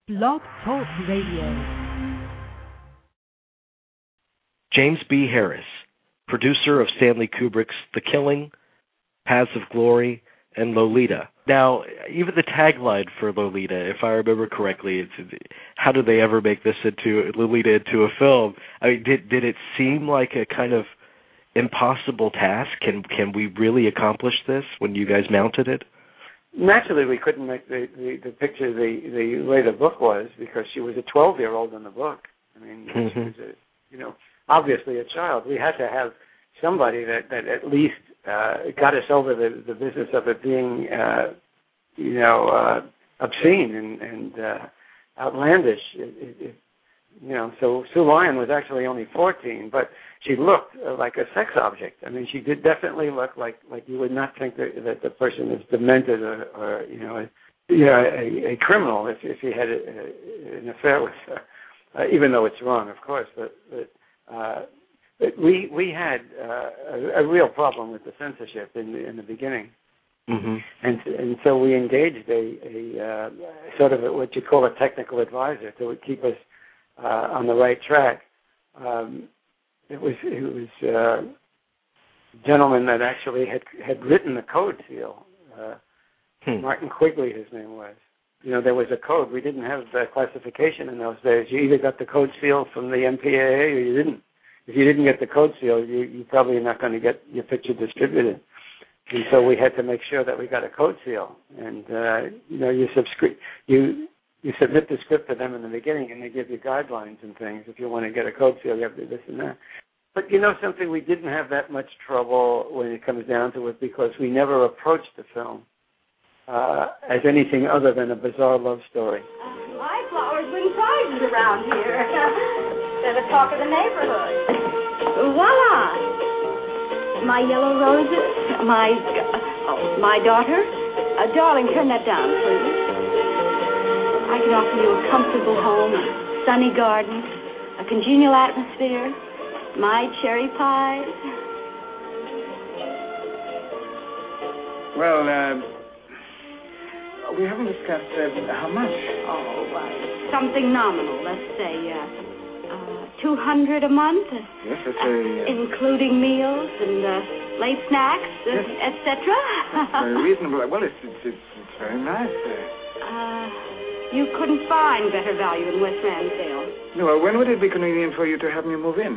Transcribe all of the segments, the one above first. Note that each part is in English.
Blog Talk Radio. James B. Harris, producer of Stanley Kubrick's The Killing, Paths of Glory, and Lolita. Now, even the tagline for Lolita, if I remember correctly, it's how did they ever make Lolita into a film? I mean, did it seem like a kind of impossible task? Can we really accomplish this when you guys mounted it? Naturally, we couldn't make the picture the way the book was, because she was a 12-year-old in the book. I mean, she was obviously a child. We had to have somebody that at least got us over the business of it being, obscene and outlandish. So Sue Lyon was actually only 14, but she looked like a sex object. I mean, she did definitely look like you would not think that the person is demented or a criminal if he had an affair with her, even though it's wrong, of course. But we had a real problem with the censorship in the beginning. Mm-hmm. And so we engaged a sort of what you call a technical advisor to keep us on the right track. It was a gentleman that actually had written the code seal. Martin Quigley, his name was. There was a code. We didn't have classification in those days. You either got the code seal from the MPAA or you didn't. If you didn't get the code seal, you probably are not going to get your picture distributed. And so we had to make sure that we got a code seal. And you submit the script to them in the beginning, and they give you guidelines and things. If you want to get a code seal, you have to do this and that. But something, we didn't have that much trouble when it comes down to it, because we never approached the film as anything other than a bizarre love story. My flowers win prizes around here. They're the talk of the neighborhood. Voila! My yellow roses, my daughter. Darling, turn that down, please. I can offer you a comfortable home, a sunny garden, a congenial atmosphere, my cherry pies. Well, we haven't discussed how much. Something nominal, let's say $200 a month. Yes, that's including meals and late snacks, yes. etc. Very reasonable. Well, it's very nice. You couldn't find better value in West Mansdale. No, well, when would it be convenient for you to have me move in?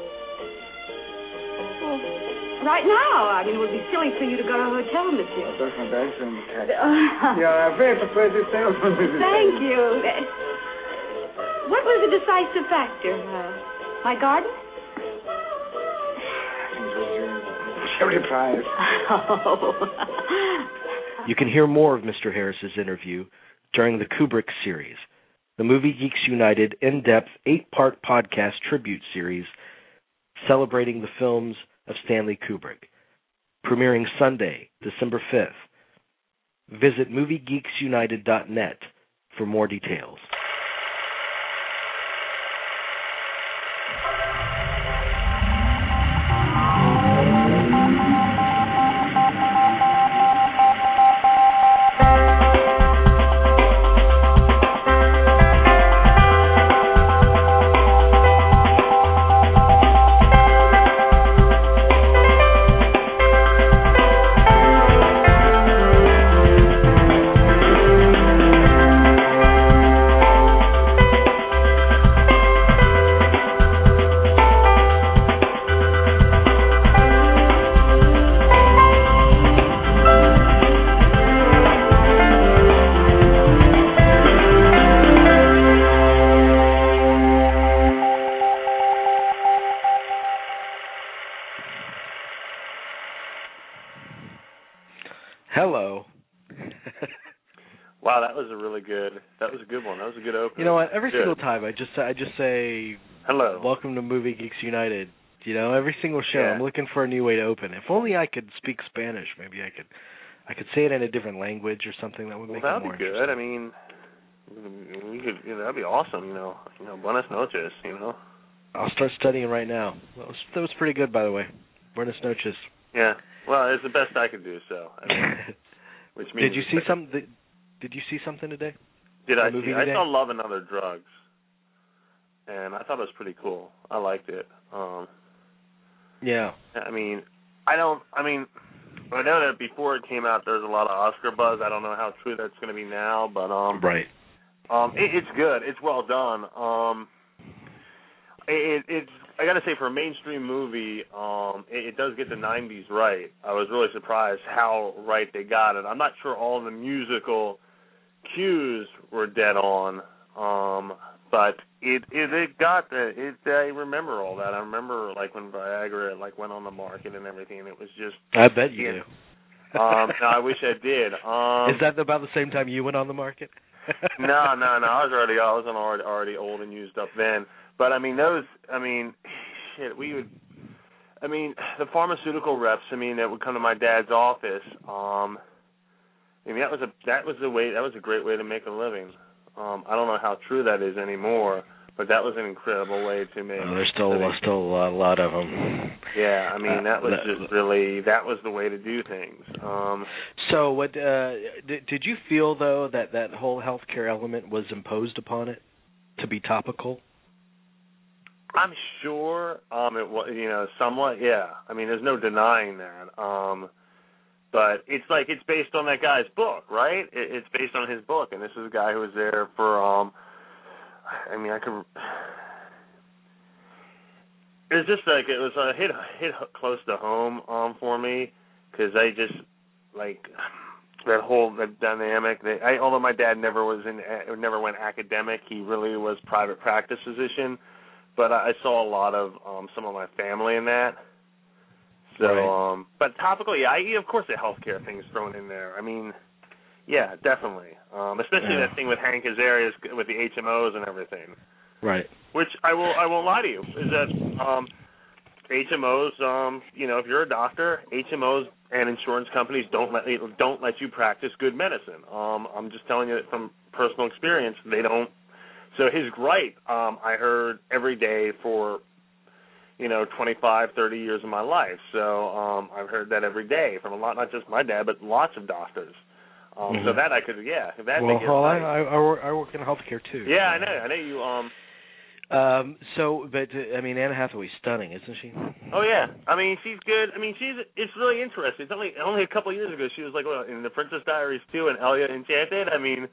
Well, right now. I mean, it would be silly for you to go to a hotel, monsieur. That's not bad, You're a very persuasive salesman, Mrs. Thank you. What was the decisive factor? My garden? I think it was your cherry pies. You can hear more of Mr. Harris's interview during the Kubrick series, the Movie Geeks United in-depth 8-part podcast tribute series celebrating the films of Stanley Kubrick, premiering Sunday, December 5th. Visit MovieGeeksUnited.net for more details. Hello. Wow, that was a good one. That was a good opener. You know what? Every single time I just say hello. Welcome to Movie Geeks United. Every single show I'm looking for a new way to open. If only I could speak Spanish, maybe I could say it in a different language or something that would make it more interesting. That'd be good. I mean, we could. That'd be awesome. Buenas noches. I'll start studying right now. That was pretty good, by the way. Buenas noches. Yeah. Well, it's the best I could do. So, which means Did you see something today? Did I see? I saw Love and Other Drugs, and I thought it was pretty cool. I liked it. Yeah. I know that before it came out, there was a lot of Oscar buzz. I don't know how true that's going to be now, but right. It's good. It's well done. It's I got to say, for a mainstream movie, it does get the 90s right. I was really surprised how right they got it. I'm not sure all the musical cues were dead on, but it got it. I remember all that. I remember like when Viagra went on the market and everything. And it was just. I bet you do. No, I wish I did. Is that about the same time you went on the market? No. I was already old and used up then. But the pharmaceutical reps. That would come to my dad's office. That was a great way to make a living. I don't know how true that is anymore, but that was an incredible way to make. There's still a lot of them. Yeah, that was the way to do things. So, what did you feel though that whole healthcare element was imposed upon it to be topical? I'm sure it was, somewhat. Yeah, there's no denying that. But it's based on that guy's book, right? It's based on his book, and this is a guy who was there for. It's just it was a hit close to home for me, because I just that dynamic. Although my dad never went academic, he really was private practice physician. But I saw a lot of some of my family in that. So, right. But topical, of course the healthcare thing's thrown in there. Yeah, definitely. Especially that thing with Hank Azaria with the HMOs and everything. Right. Which I won't lie to you, is that HMOs, if you're a doctor, HMOs and insurance companies don't let you practice good medicine. I'm just telling you from personal experience, they don't. So his gripe, I heard every day for 25, 30 years of my life. So I've heard that every day from not just my dad, but lots of doctors. So that I could, I work in healthcare too. Yeah, so. I know you. But Anne Hathaway's stunning, isn't she? Oh yeah, she's good. It's really interesting. It's only a couple of years ago she was in The Princess Diaries 2 and Elia Enchanted.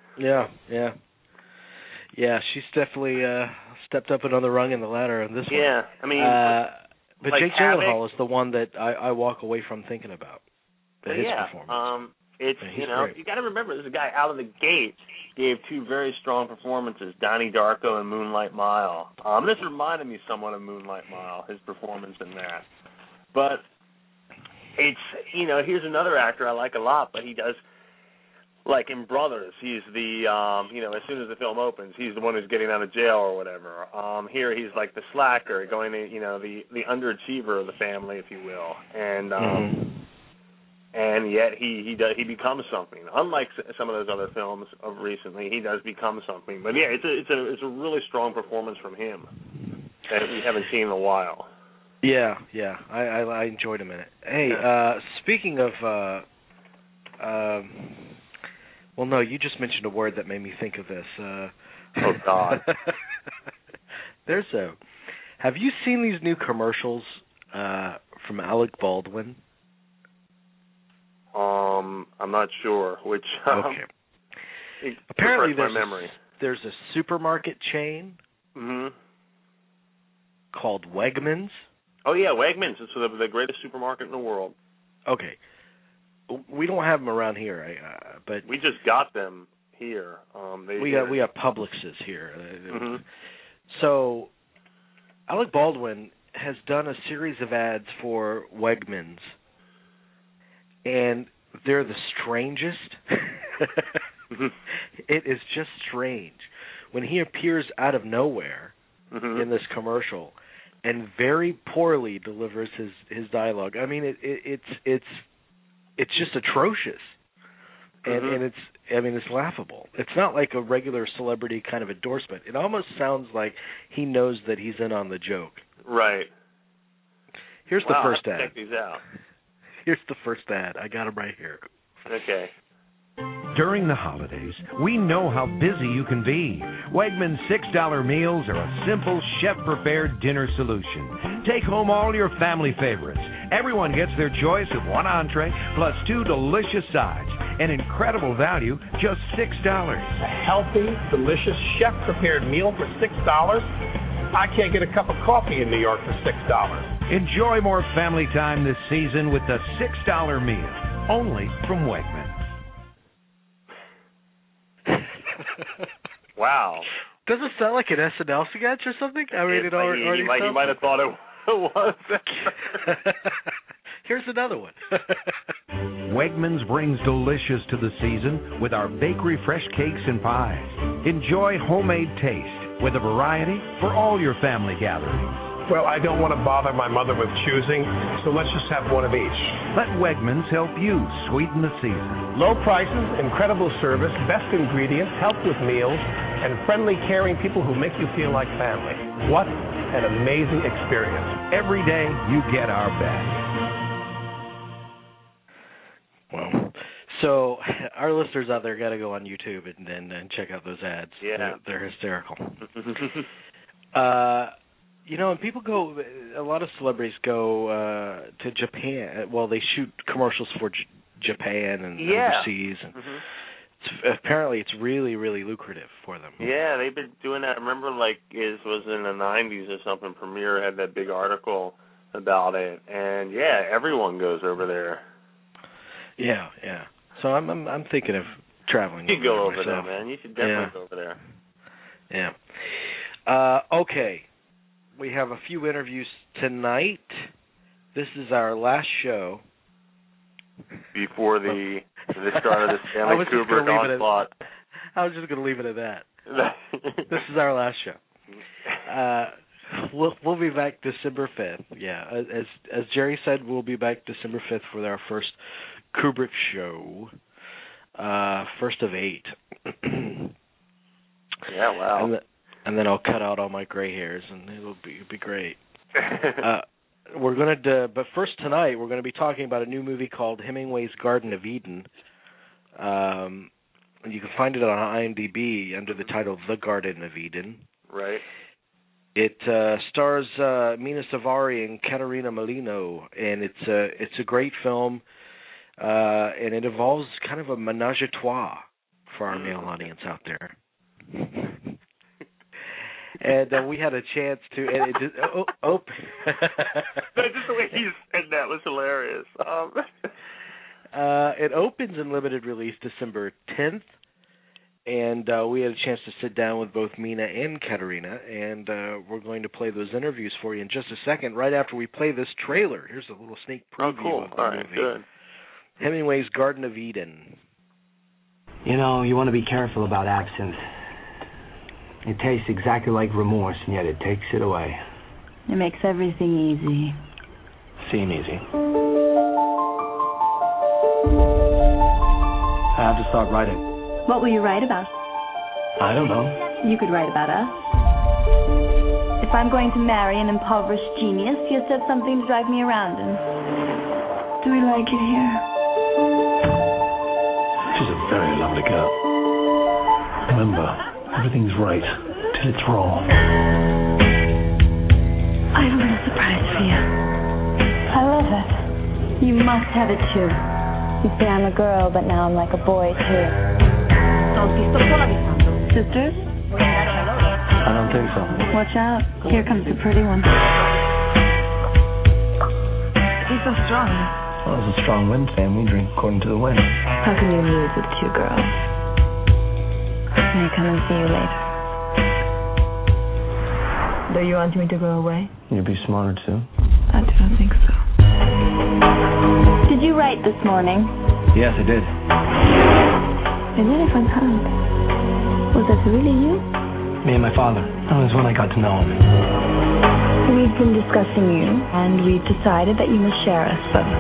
Yeah, she's definitely stepped up another rung in the ladder on this one. Yeah, but Jake Gyllenhaal is the one that I walk away from thinking about. His performance. You got to remember, this is a guy out of the gate gave two very strong performances, Donnie Darko and Moonlight Mile. This reminded me somewhat of Moonlight Mile, his performance in that. But it's here's another actor I like a lot, but he does. Like in Brothers, he's the, as soon as the film opens, he's the one who's getting out of jail or whatever. Here he's like the slacker, going to, the underachiever of the family, if you will. And yet he becomes something. Unlike some of those other films of recently, he does become something. But yeah, it's a really strong performance from him that we haven't seen in a while. Yeah, I enjoyed him in it. Hey, speaking of, well, no, you just mentioned a word that made me think of this. Oh, God. Have you seen these new commercials from Alec Baldwin? I'm not sure which. Okay. Apparently, there's a supermarket chain called Wegmans. Oh, yeah, Wegmans. It's the greatest supermarket in the world. Okay. We don't have them around here, but we just got them here. We have Publixes here. So Alec Baldwin has done a series of ads for Wegmans, and they're the strangest. It is just strange when he appears out of nowhere in this commercial and very poorly delivers his dialogue. It's just atrocious, and it's laughable. It's not like a regular celebrity kind of endorsement. It almost sounds like he knows that he's in on the joke. Right. Here's the first ad. Check these out. Here's the first ad. I got him right here. Okay. During the holidays, we know how busy you can be. Wegmans $6 meals are a simple, chef-prepared dinner solution. Take home all your family favorites. Everyone gets their choice of one entree plus 2 delicious sides. An incredible value, just $6. A healthy, delicious, chef-prepared meal for $6? I can't get a cup of coffee in New York for $6. Enjoy more family time this season with the $6 meal, only from Wegmans. Wow. Does it sound like an SNL sketch or something? I mean, it already you might have thought it was. Here's another one. Wegmans brings delicious to the season with our bakery fresh cakes and pies. Enjoy homemade taste with a variety for all your family gatherings. Well, I don't want to bother my mother with choosing, so let's just have one of each. Let Wegmans help you sweeten the season. Low prices, incredible service, best ingredients, help with meals, and friendly, caring people who make you feel like family. What an amazing experience. Every day you get our best. Well, so our listeners out there got to go on YouTube and check out those ads. Yeah. They're hysterical. You know, and people go, a lot of celebrities go to Japan. Well, they shoot commercials for Japan and overseas. And apparently it's really, really lucrative for them. Yeah, they've been doing that. I remember, it was in the 90s or something, Premiere had that big article about it. And, yeah, everyone goes over there. Yeah. So I'm thinking of traveling. You should go over myself. there, man. You should definitely go over there. Yeah. Okay. We have a few interviews tonight. This is our last show. Before the start of the Stanley Kubrick onslaught. I was just going to leave it at that. This is our last show. We'll be back December 5th. Yeah, as Jerry said, we'll be back December 5th for our first Kubrick show. First of 8. Yeah, wow. And then I'll cut out all my gray hairs, and it'll be great. We're gonna, but first tonight we're going to be talking about a new movie called Hemingway's Garden of Eden. You can find it on IMDb under the title The Garden of Eden. Right. It stars Mina Savari and Caterina Molino, and it's a great film, and it involves kind of a menage a trois for our male audience out there. And we had a chance to. And it just, just the way he said that was hilarious. It opens in limited release December 10th, and we had a chance to sit down with both Mina and Caterina, and we're going to play those interviews for you in just a second, right after we play this trailer. Here's a little sneak preview of the movie. Good. Hemingway's Garden of Eden. You know, you want to be careful about absinthe. It tastes exactly like remorse, and yet it takes it away. It makes everything easy. Seem easy. I have to start writing. What will you write about? I don't know. You could write about us. If I'm going to marry an impoverished genius, you have something to drive me around in. Do we like it here? She's a very lovely girl. Remember, everything's right till it's wrong. I have a little surprise for you. I love it. You must have it too. You say I'm a girl, but now I'm like a boy too. Sisters? I don't think so. Watch out. Here comes the pretty one. He's so strong. Well, it's a strong wind, Sam. We drink according to the wind. How can you lose with 2 girls? May I come and see you later? Do you want me to go away? You'd be smarter, too. I don't think so. Did you write this morning? Yes, I did. Eine Hand. Was that really you? Me and my father. That was when I got to know him. We've been discussing you, and we've decided that you must share us both.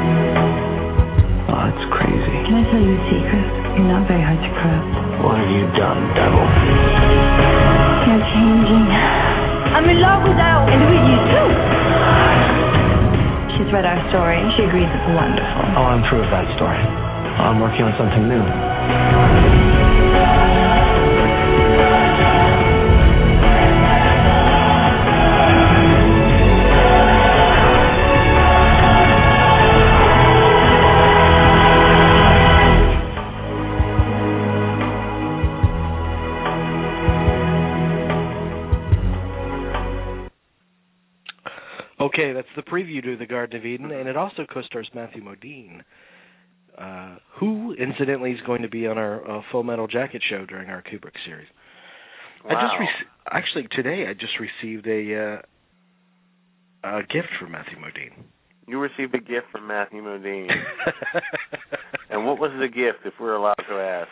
Oh, that's crazy. Can I tell you a secret? You're not very hard to corrupt. What have you done, devil? You're changing. I'm in love with her, and with you too. She's read our story. She agrees it's wonderful. Oh, I'm through with that story. I'm working on something new. Okay, that's the preview to The Garden of Eden, and it also co-stars Matthew Modine, who, incidentally, is going to be on our Full Metal Jacket show during our Kubrick series. Wow. Actually, today I just received a gift from Matthew Modine. You received a gift from Matthew Modine. And what was the gift, if we're allowed to ask?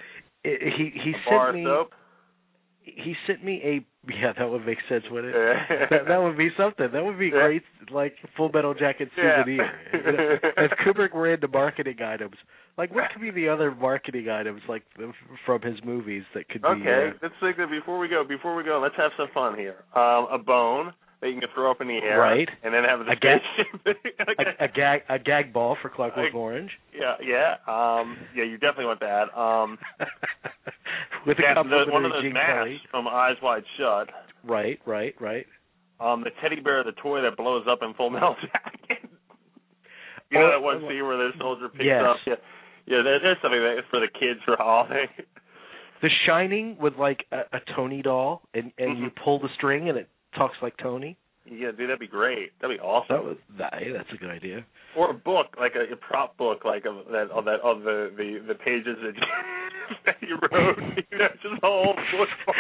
He bar sent me. Soap? He sent me a. Yeah, that would make sense, wouldn't it? that would be something. That would be great, like Full Metal Jacket souvenir. If Kubrick were into marketing items, like what could be the other marketing items like from his movies that could be? Okay, let's think that before we go, let's have some fun here. A bone that you can throw up in the air, right? And then have the spaceship. a gag ball for Clockwork Orange. Yeah. You definitely want that. With one of those masks from Eyes Wide Shut. Right. The teddy bear, the toy that blows up in Full Metal Jacket. You know that one scene where the soldier picks up? Yeah, there's something that's for the kids for holiday. The Shining with like a Tony doll, and you pull the string and it talks like Tony. Yeah, dude, that'd be great. That'd be awesome. That's a good idea. Or a book, like a prop book, like of the pages that you wrote. You know, just a whole book full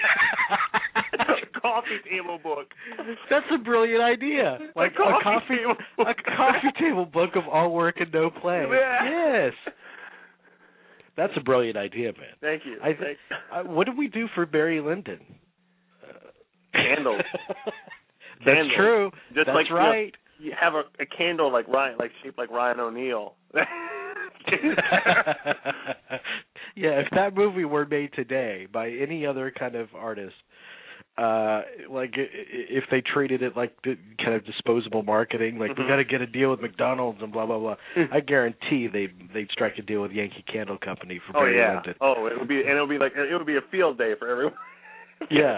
of it. A coffee table book. That's a brilliant idea. Like a coffee table book of all work and no play. Yeah. Yes. That's a brilliant idea, man. Thank you. What did we do for Barry Lyndon? Candles. That's true. Just That's like, right. You have a candle like Ryan, like shaped like Ryan O'Neal. Yeah, if that movie were made today by any other kind of artist, like if they treated it like kind of disposable marketing, like we got to get a deal with McDonald's and blah blah blah, I guarantee they'd strike a deal with Yankee Candle Company for Barry Lyndon. Oh, it would be a field day for everyone. Yeah.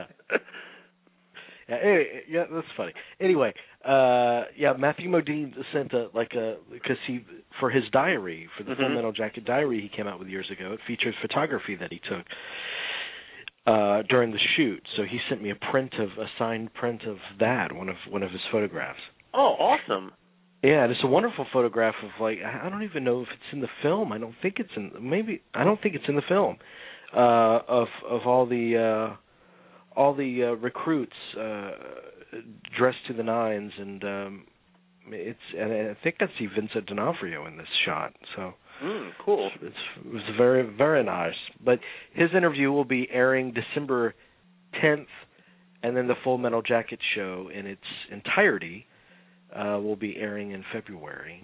Yeah, that's funny. Anyway, Matthew Modine sent because for his diary, for the Full Metal Jacket diary he came out with years ago, it features photography that he took during the shoot. So he sent me a signed print of that, one of his photographs. Oh, awesome. Yeah, and it's a wonderful photograph of I don't even know if it's in the film. I don't think it's in the film. Of all the recruits dressed to the nines, and I think I see Vincent D'Onofrio in this shot. So cool. It was very, very nice. But his interview will be airing December 10th, and then the Full Metal Jacket show in its entirety will be airing in February.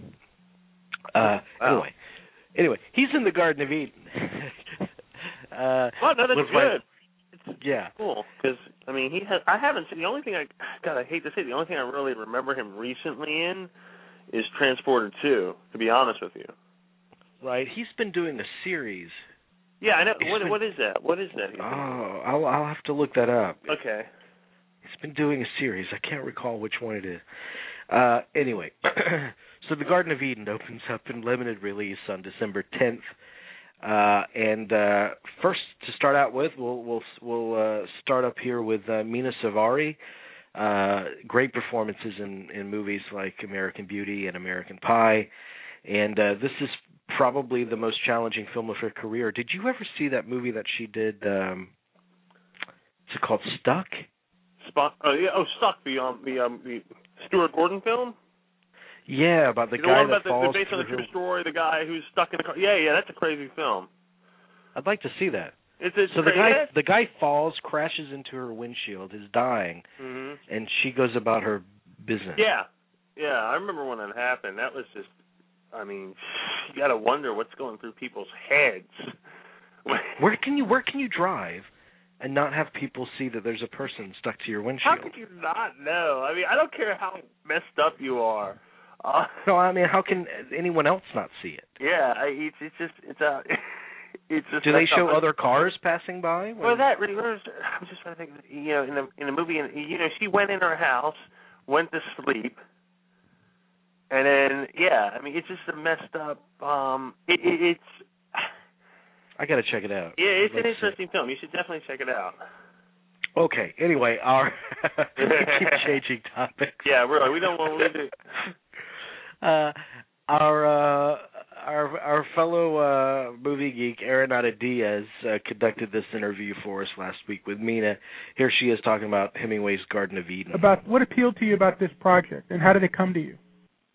Anyway, he's in the Garden of Eden. That's good. Yeah. Cool, because I haven't seen. The only thing I hate to say, the only thing I really remember him recently in is Transporter 2. To be honest with you. Right. He's been doing a series. Yeah, I know. What is that? What is that? I'll have to look that up. Okay. He's been doing a series. I can't recall which one it is. Anyway, so The Garden of Eden opens up in limited release on December 10th. And first, to start out with, we'll start up here with Mina Suvari. Great performances in movies like American Beauty and American Pie. And this is probably the most challenging film of her career. Did you ever see that movie that she did? Is it called Stuck? Stuck. The Stuart Gordon film. Yeah, about the guy that falls. Based on the true story, the guy who's stuck in a car. Yeah, that's a crazy film. I'd like to see that. The guy falls, crashes into her windshield, is dying, and she goes about her business. Yeah, I remember when that happened. That was just, you got to wonder what's going through people's heads. Where can you drive and not have people see that there's a person stuck to your windshield? How could you not know? I don't care how messed up you are. No, I mean, how can anyone else not see it? Yeah, it's just. Do they show other cars passing by? Well, I'm just trying to think. In the movie, she went in her house, went to sleep, and then it's just a messed up. It's. I got to check it out. Yeah, it's an interesting film. You should definitely check it out. Okay. Anyway, we keep changing topics. Yeah, really. We don't want to. Our fellow movie geek Arenata Diaz conducted this interview for us last week with Mina. Here she is talking about Hemingway's Garden of Eden. About what appealed to you about this project, and how did it come to you?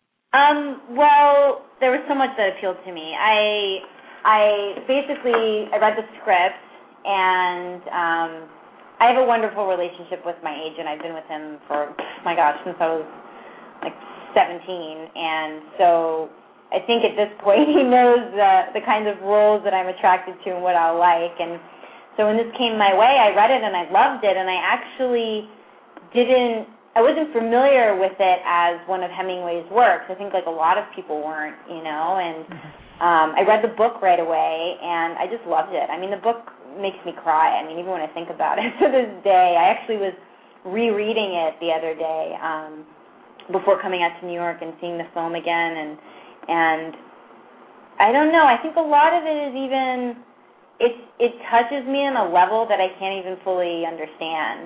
Well, there was so much that appealed to me. I read the script, and I have a wonderful relationship with my agent. I've been with him for, since I was like 17, and so I think at this point he knows the kinds of roles that I'm attracted to and what I'll like. And so when this came my way, I read it and I loved it, and I actually I wasn't familiar with it as one of Hemingway's works. I think like a lot of people weren't, and I read the book right away, and I just loved it. I mean, the book makes me cry. I mean, even when I think about it to this day. I actually was rereading it the other day before coming out to New York and seeing the film again, and I don't know, I think a lot of it is it touches me on a level that I can't even fully understand.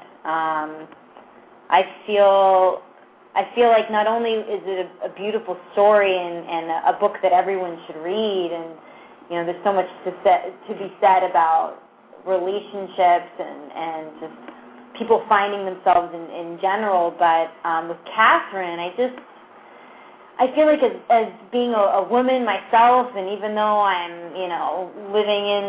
I feel like not only is it a beautiful story and a book that everyone should read, and there's so much to be said about relationships and just people finding themselves in general, but with Catherine, I feel like as being a woman myself, and even though I'm living in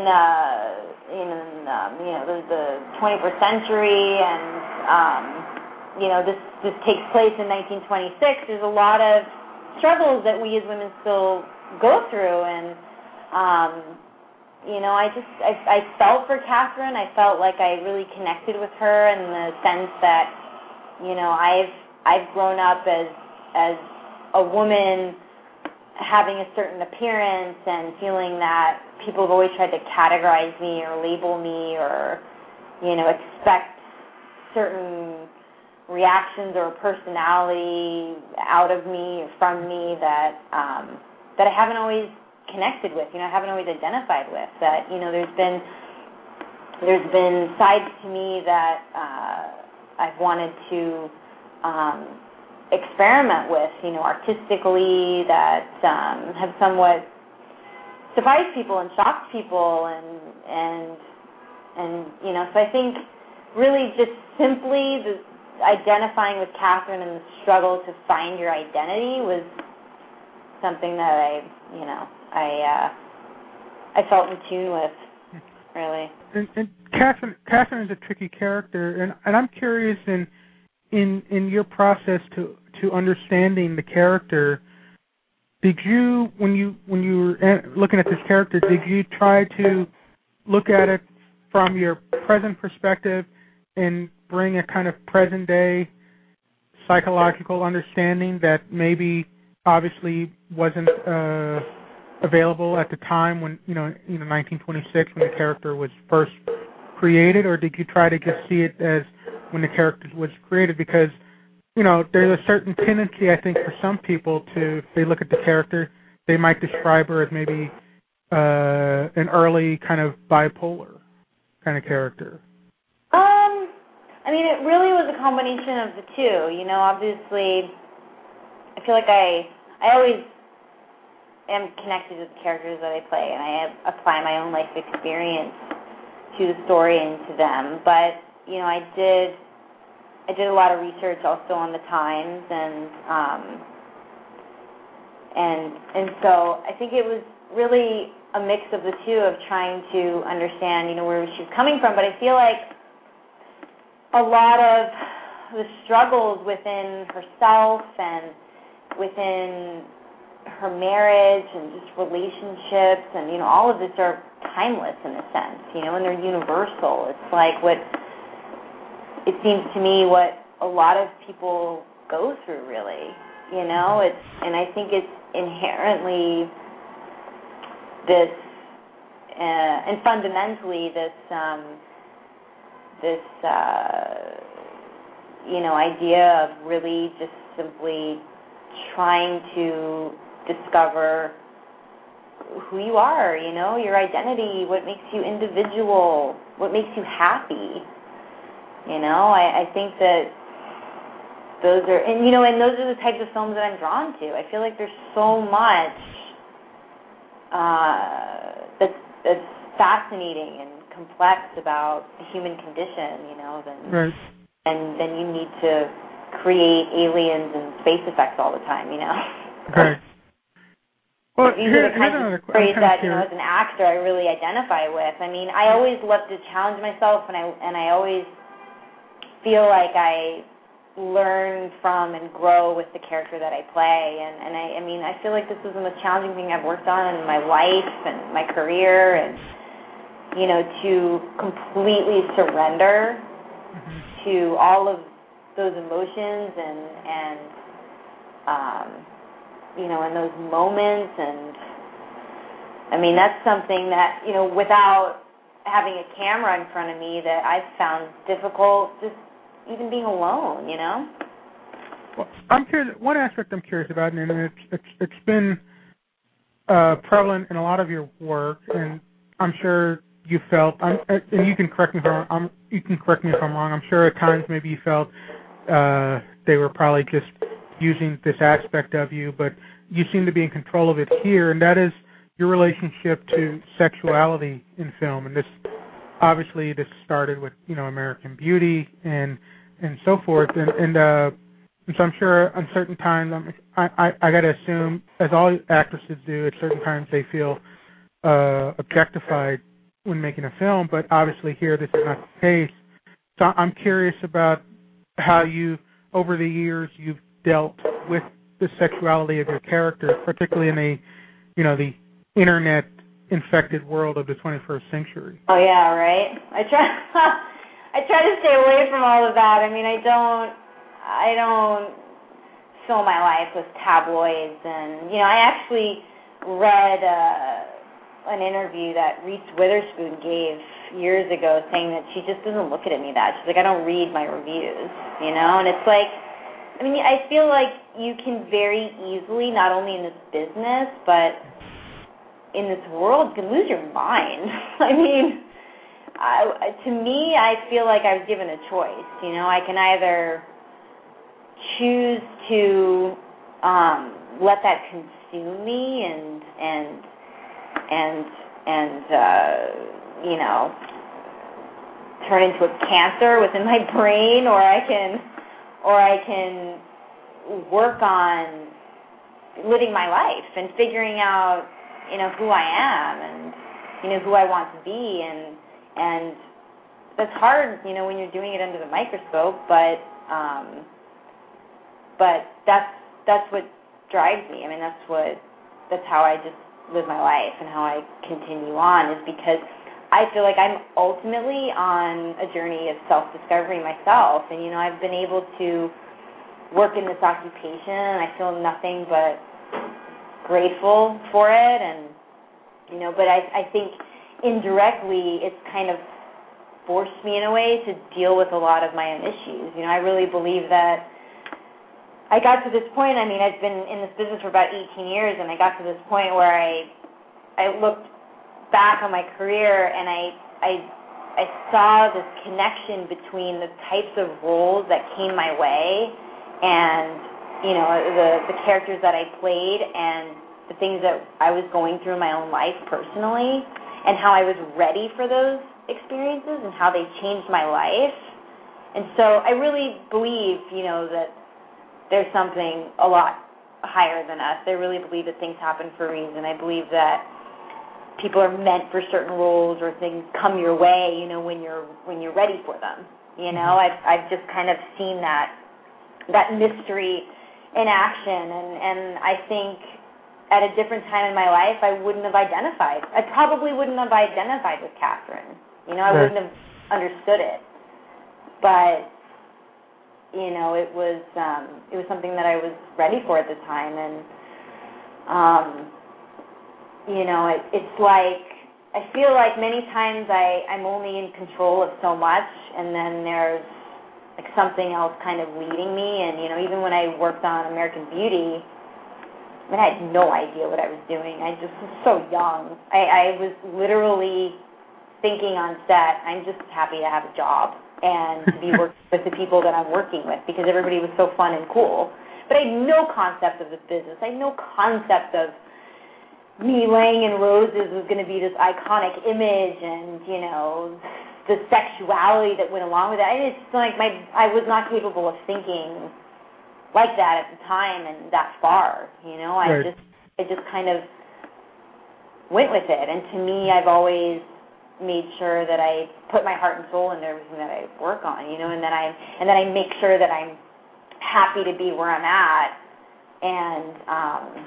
the 21st century, and this takes place in 1926, there's a lot of struggles that we as women still go through, and I felt for Catherine. I felt like I really connected with her in the sense that I've grown up as a woman having a certain appearance and feeling that people have always tried to categorize me or label me or expect certain reactions or personality out of me or from me that I haven't always connected with, I haven't always identified with, that there's been sides to me that I've wanted to experiment with, artistically, that have somewhat surprised people and shocked people, and so I think really just simply identifying with Catherine and the struggle to find your identity was something that I felt in tune with, really. And Catherine is a tricky character, and I'm curious in your process to understanding the character, did you, when you were looking at this character, did you try to look at it from your present perspective and bring a kind of present day psychological understanding that maybe obviously wasn't available at the time when 1926 when the character was first created, or did you try to just see it as when the character was created? Because there's a certain tendency, I think, for some people to, if they look at the character, they might describe her as maybe an early kind of bipolar kind of character. I mean, it really was a combination of the two. Obviously, I feel like I always am connected to the characters that I play, and I apply my own life experience to the story and to them. But I did a lot of research also on the times, and so I think it was really a mix of the two, of trying to understand where she's coming from. But I feel like a lot of the struggles within herself and within her marriage and just relationships and all of this are timeless in a sense, and they're universal. It's like it seems to me what a lot of people go through, really, You know, and I think it's inherently this, and fundamentally this idea of really just simply trying to discover who you are, your identity, what makes you individual, what makes you happy. I think that those are, and those are the types of films that I'm drawn to. I feel like there's so much that's fascinating and complex about the human condition, Right. And then you need to create aliens and space effects all the time, Right. Well, these are the kinds of stories that, as an actor, I really identify with. I mean, I always love to challenge myself, and I always feel like I learn from and grow with the character that I play. And I feel like this is the most challenging thing I've worked on in my life and my career, and, to completely surrender to all of those emotions and those moments. And I mean, that's something that, without having a camera in front of me, that I've found difficult, just even being alone, Well, I'm curious. One aspect I'm curious about, and it's been prevalent in a lot of your work, and I'm sure you felt, and you can correct me if I'm wrong. I'm sure at times maybe you felt they were probably just using this aspect of you, but you seem to be in control of it here, and that is your relationship to sexuality in film. And this started with American Beauty and so forth, and so I'm sure on certain times, I got to assume, as all actresses do, at certain times they feel objectified when making a film, but obviously here this is not the case. So I'm curious about how you, over the years, you've dealt with the sexuality of your character, particularly in the internet-infected world of the 21st century. Oh yeah, right. I try to stay away from all of that. I mean, I don't fill my life with tabloids, and I actually read an interview that Reese Witherspoon gave years ago, saying that she just doesn't look at me that. She's like, I don't read my reviews, and it's like, I mean, I feel like you can very easily, not only in this business, but in this world, you can lose your mind. I mean, to me, I feel like I was given a choice. I can either choose to let that consume me and turn into a cancer within my brain, or I can work on living my life and figuring out who I am and who I want to be, and that's hard when you're doing it under the microscope, but that's what drives me. I mean, that's how I just live my life and how I continue on, is because I feel like I'm ultimately on a journey of self-discovery myself, and I've been able to work in this occupation, and I feel nothing but grateful for it, and but I think indirectly it's kind of forced me in a way to deal with a lot of my own issues. I really believe that I got to this point. I mean, I've been in this business for about 18 years, and I got to this point where I looked back on my career, and I saw this connection between the types of roles that came my way and the characters that I played and the things that I was going through in my own life personally, and how I was ready for those experiences and how they changed my life. And so I really believe, that there's something a lot higher than us. I really believe that things happen for a reason. I believe that people are meant for certain roles, or things come your way, when you're ready for them. I've just kind of seen that mystery in action, and I think at a different time in my life I probably wouldn't have identified with Catherine. I wouldn't have understood it. But it was something that I was ready for at the time, and it's like I feel like many times I'm only in control of so much, and then there's like something else kind of leading me. And even when I worked on American Beauty, I had no idea what I was doing. I just was so young. I was literally thinking on set, I'm just happy to have a job and to be working with the people that I'm working with, because everybody was so fun and cool. But I had no concept of this business. I had no concept of me laying in roses was going to be this iconic image, and the sexuality that went along with it. It's like I was not capable of thinking like that at the time and that far. I just kind of went with it. And to me, I've always made sure that I put my heart and soul into everything that I work on. And then I make sure that I'm happy to be where I'm at, and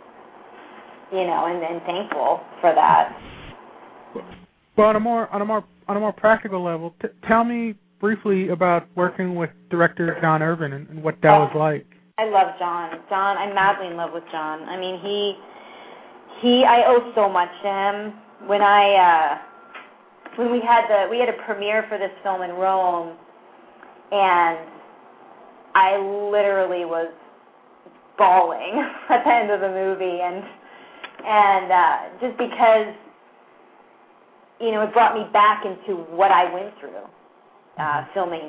and thankful for that. Well, on a more practical level, tell me briefly about working with director John Irvin and what that was like. I love John. I'm madly in love with John. I mean, I owe so much to him. When we had a premiere for this film in Rome, and I literally was bawling at the end of the movie, and just because it brought me back into what I went through filming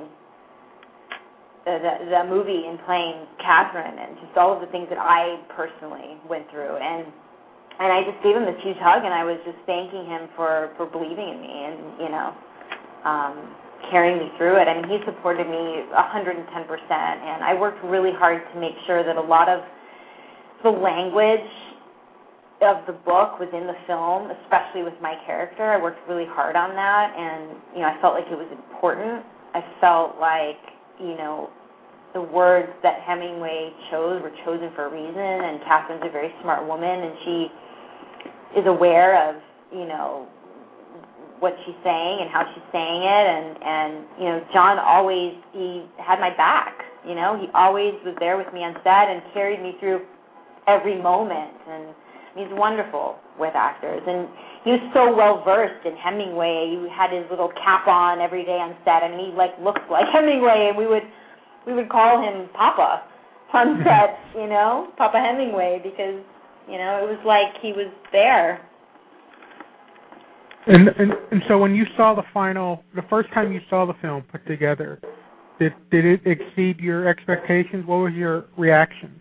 the movie and playing Catherine, and just all of the things that I personally went through, and I just gave him this huge hug, and I was just thanking him for believing in me and carrying me through it. I mean, he supported me 110%, and I worked really hard to make sure that a lot of the language of the book was in the film, especially with my character. I worked really hard on that, and I felt like it was important. I felt like the words that Hemingway chose were chosen for a reason, and Catherine's a very smart woman, and she is aware of what she's saying and how she's saying it, and John always, he had my back. He always was there with me on set and carried me through every moment, and he's wonderful with actors, and he was so well versed in Hemingway. He had his little cap on every day on set. I mean, he looked like Hemingway, and we would call him Papa on set, Papa Hemingway, because it was like he was there. And so when you saw the first time you saw the film put together, did it exceed your expectations? What was your reaction?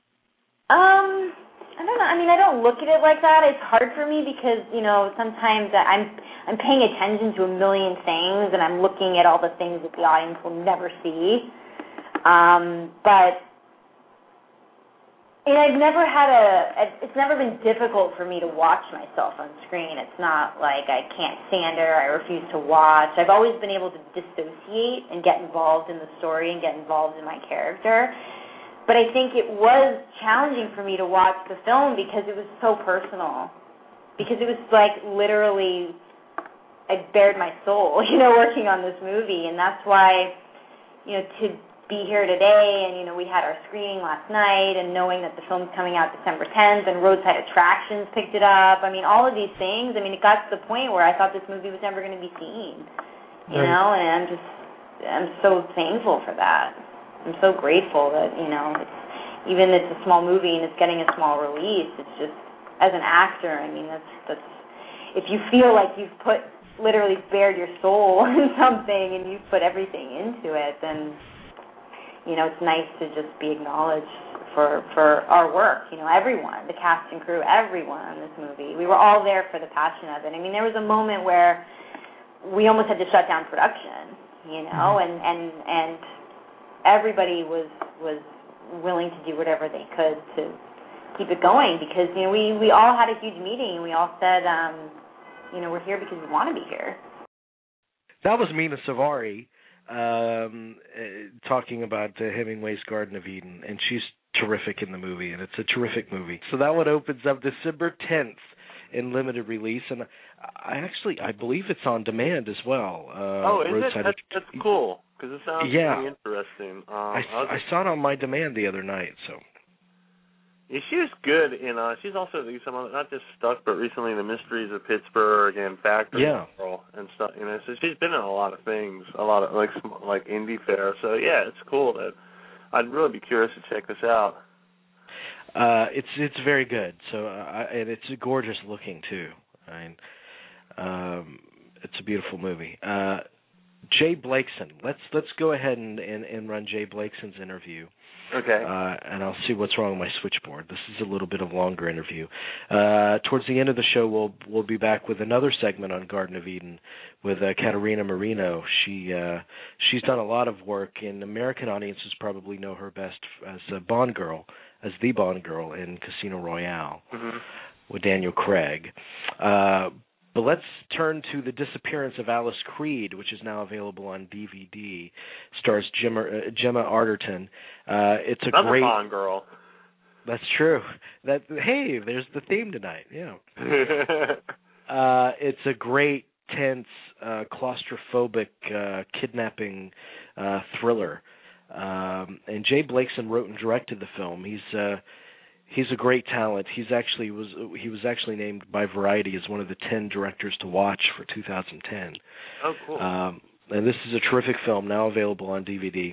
I don't know. I mean, I don't look at it like that. It's hard for me because, sometimes I'm paying attention to a million things, and I'm looking at all the things that the audience will never see. But I've never it's never been difficult for me to watch myself on screen. It's not like I can't stand it or I refuse to watch. I've always been able to dissociate and get involved in the story and get involved in my character. But I think it was challenging for me to watch the film because it was so personal. Because it was like literally I bared my soul, working on this movie. And that's why, to be here today, and, we had our screening last night, and knowing that the film's coming out December 10th, and Roadside Attractions picked it up. I mean, all of these things, it got to the point where I thought this movie was never going to be seen, and I'm so thankful for that. I'm so grateful that, even it's a small movie and it's getting a small release, it's just, as an actor, that's if you feel like you've literally bared your soul in something and you've put everything into it, then, it's nice to just be acknowledged for our work. Everyone, the cast and crew, everyone on this movie. We were all there for the passion of it. There was a moment where we almost had to shut down production, and everybody was willing to do whatever they could to keep it going because, we all had a huge meeting and we all said, we're here because we want to be here. That was Mena Suvari talking about Hemingway's Garden of Eden, and she's terrific in the movie, and it's a terrific movie. So that one opens up December 10th in limited release, and I believe it's on demand as well. Is it? That's cool. because it sounds pretty interesting. I saw it on My Demand the other night, so. Yeah, she was good in. She's also some other, not just stuck, but recently in The Mysteries of Pittsburgh and Factory Girl and stuff. You know, so she's been in a lot of things, a lot of like indie fare. So yeah, it's cool. That I'd really be curious to check this out. It's very good. So and it's gorgeous looking too. I mean, it's a beautiful movie. Jay Blakeson. Let's go ahead and run Jay Blakeson's interview. Okay. And I'll see what's wrong with my switchboard. This is a little bit of a longer interview. Towards the end of the show, we'll be back with another segment on Garden of Eden with Katerina Marino. She's done a lot of work, and American audiences probably know her best as the Bond girl in Casino Royale with Daniel Craig. But let's turn to The Disappearance of Alice Creed, which is now available on DVD. Stars Gemma Arterton. It's another great Bond girl. That's true. Hey, there's the theme tonight. Yeah. It's a great, tense, claustrophobic, kidnapping thriller. And Jay Blakeson wrote and directed the film. He's a great talent. He was actually named by Variety as one of the 10 directors to watch for 2010. Oh, cool. And this is a terrific film, now available on DVD.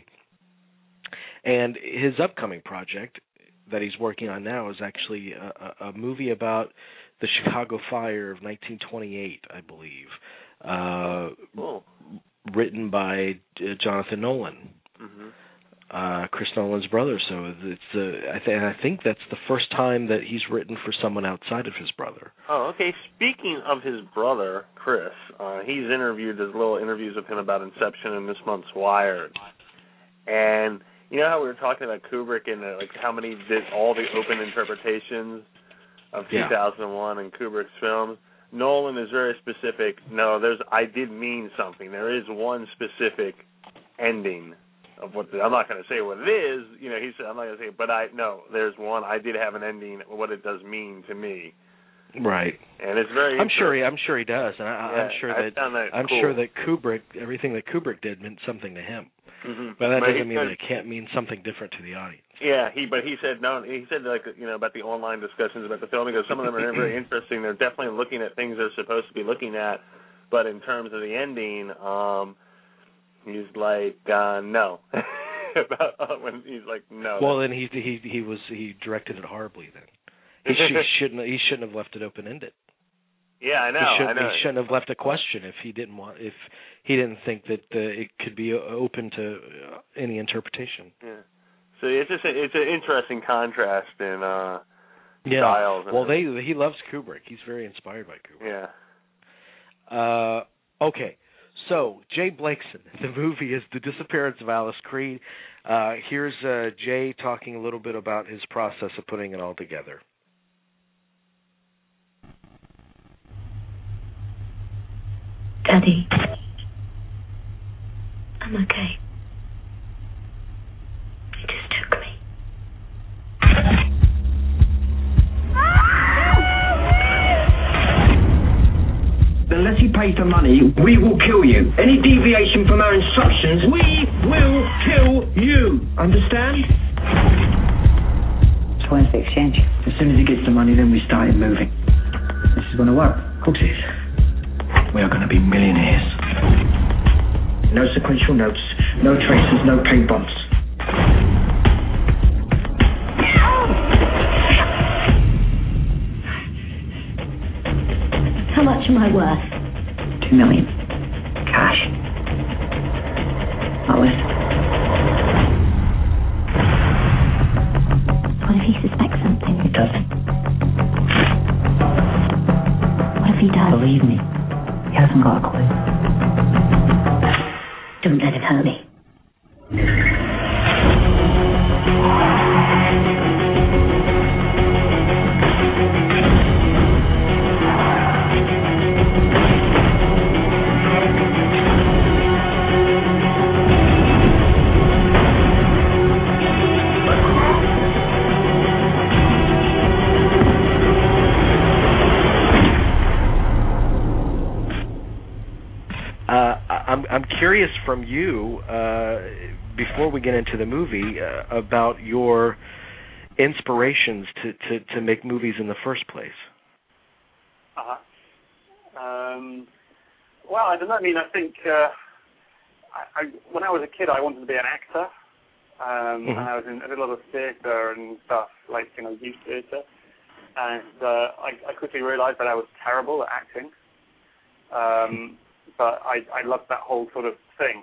And his upcoming project that he's working on now is actually a movie about the Chicago Fire of 1928, I believe. Cool. Written by Jonathan Nolan. Mm-hmm. Chris Nolan's brother, so I think that's the first time that he's written for someone outside of his brother. Oh, okay. Speaking of his brother, Chris, he's interviewed, there's little interviews of him about Inception in this month's Wired. And you know how we were talking about Kubrick and like how many did all the open interpretations of 2001 and Kubrick's films? Nolan is very specific. No, I did mean something. There is one specific ending of what I'm not going to say what it is. You know, he said I'm not going to say it, but there's one. I did have an ending. What it does mean to me. Right. And it's very. I'm sure he does, and I'm sure that Kubrick, everything that Kubrick did meant something to him. Mm-hmm. But that doesn't mean that it can't mean something different to the audience. Yeah, he said no. He said like about the online discussions about the film. He goes, some of them are very interesting. They're definitely looking at things they're supposed to be looking at, but in terms of the ending, he's like no. When he's like no. Well, then he directed it horribly. Then he shouldn't have left it open ended. Yeah, I know. He shouldn't have left a question if he didn't think that it could be open to any interpretation. Yeah. So it's an interesting contrast in styles. Well, he loves Kubrick. He's very inspired by Kubrick. Yeah. Okay. So, Jay Blakeson, the movie is The Disappearance of Alice Creed. Here's Jay talking a little bit about his process of putting it all together. Daddy, I'm okay. He just took me. Unless you pay for money, we will kill you. Any deviation from our instructions, we will kill you. Understand? So when's the exchange? As soon as he gets the money, then we started moving. This is going to work. Of course it is. We are going to be millionaires. No sequential notes, no traces, no paint bumps. How much am I worth? $2 million. Cash. Not less. What if he suspects something? He doesn't. What if he does? Believe me, he hasn't got a clue. Don't let him hurt me. I'm curious from you, before we get into the movie, about your inspirations to make movies in the first place. Well, I don't know. I mean, I think when I was a kid, I wanted to be an actor. And I was in a lot of theatre and stuff, like, youth theatre. And I quickly realised that I was terrible at acting. But I loved that whole sort of thing,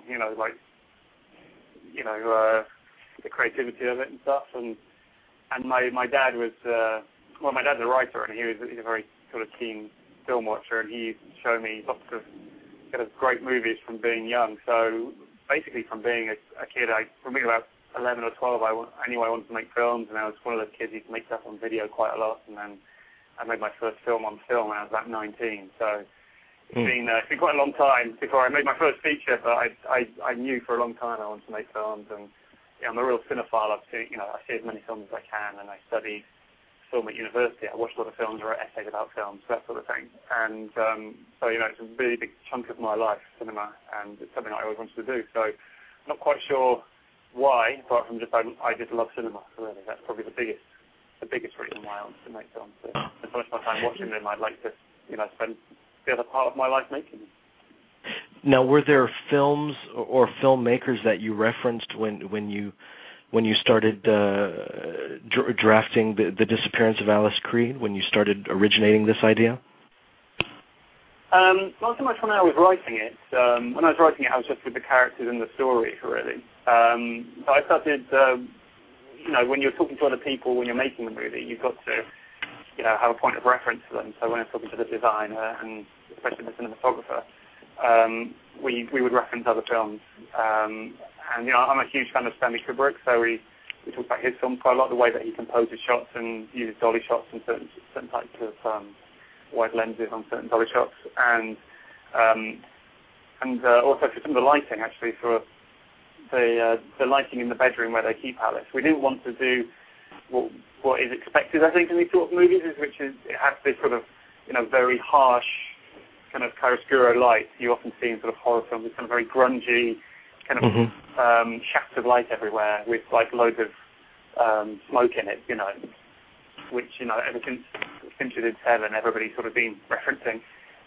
the creativity of it and stuff. And my dad was, my dad's a writer, and he's a very sort of keen film watcher, and he used to show me lots of kind of great movies from being young. So basically, from being a kid, from being about 11 or 12, I knew I wanted to make films, and I was one of those kids who used to make stuff on video quite a lot. And then I made my first film on film when I was about 19. So it's been quite a long time before I made my first feature, but I knew for a long time I wanted to make films. And I'm a real cinephile. I see as many films as I can, and I studied film at university. I watched a lot of films, wrote essays about films, that sort of thing. And so it's a really big chunk of my life, cinema, and it's something I always wanted to do. So I'm not quite sure why, apart from I just love cinema. Really, that's probably the biggest reason why I want to make films. So much of my time watching them, I'd like to spend the other part of my life making them. Now, were there films or filmmakers that you referenced when you started drafting the Disappearance of Alice Creed, when you started originating this idea? Not so much when I was writing it. When I was writing it, I was just with the characters and the story, really. So I started, when you're talking to other people, when you're making the movie, you've got to, have a point of reference for them. So when I'm talking to the designer, and especially the cinematographer, we would reference other films. And, I'm a huge fan of Stanley Kubrick, so we talk about his films quite a lot, the way that he composes shots and uses dolly shots and certain types of wide lenses on certain dolly shots, and also for some of the lighting, actually, for the lighting in the bedroom where they keep Alice. We didn't want to do what is expected, I think, in these sort of movies, which is it has this sort of very harsh kind of chiaroscuro light you often see in sort of horror films. It's kind of very grungy, kind of shafts of light everywhere with like loads of smoke in it, which ever since Fincher did Seven, everybody's sort of been referencing.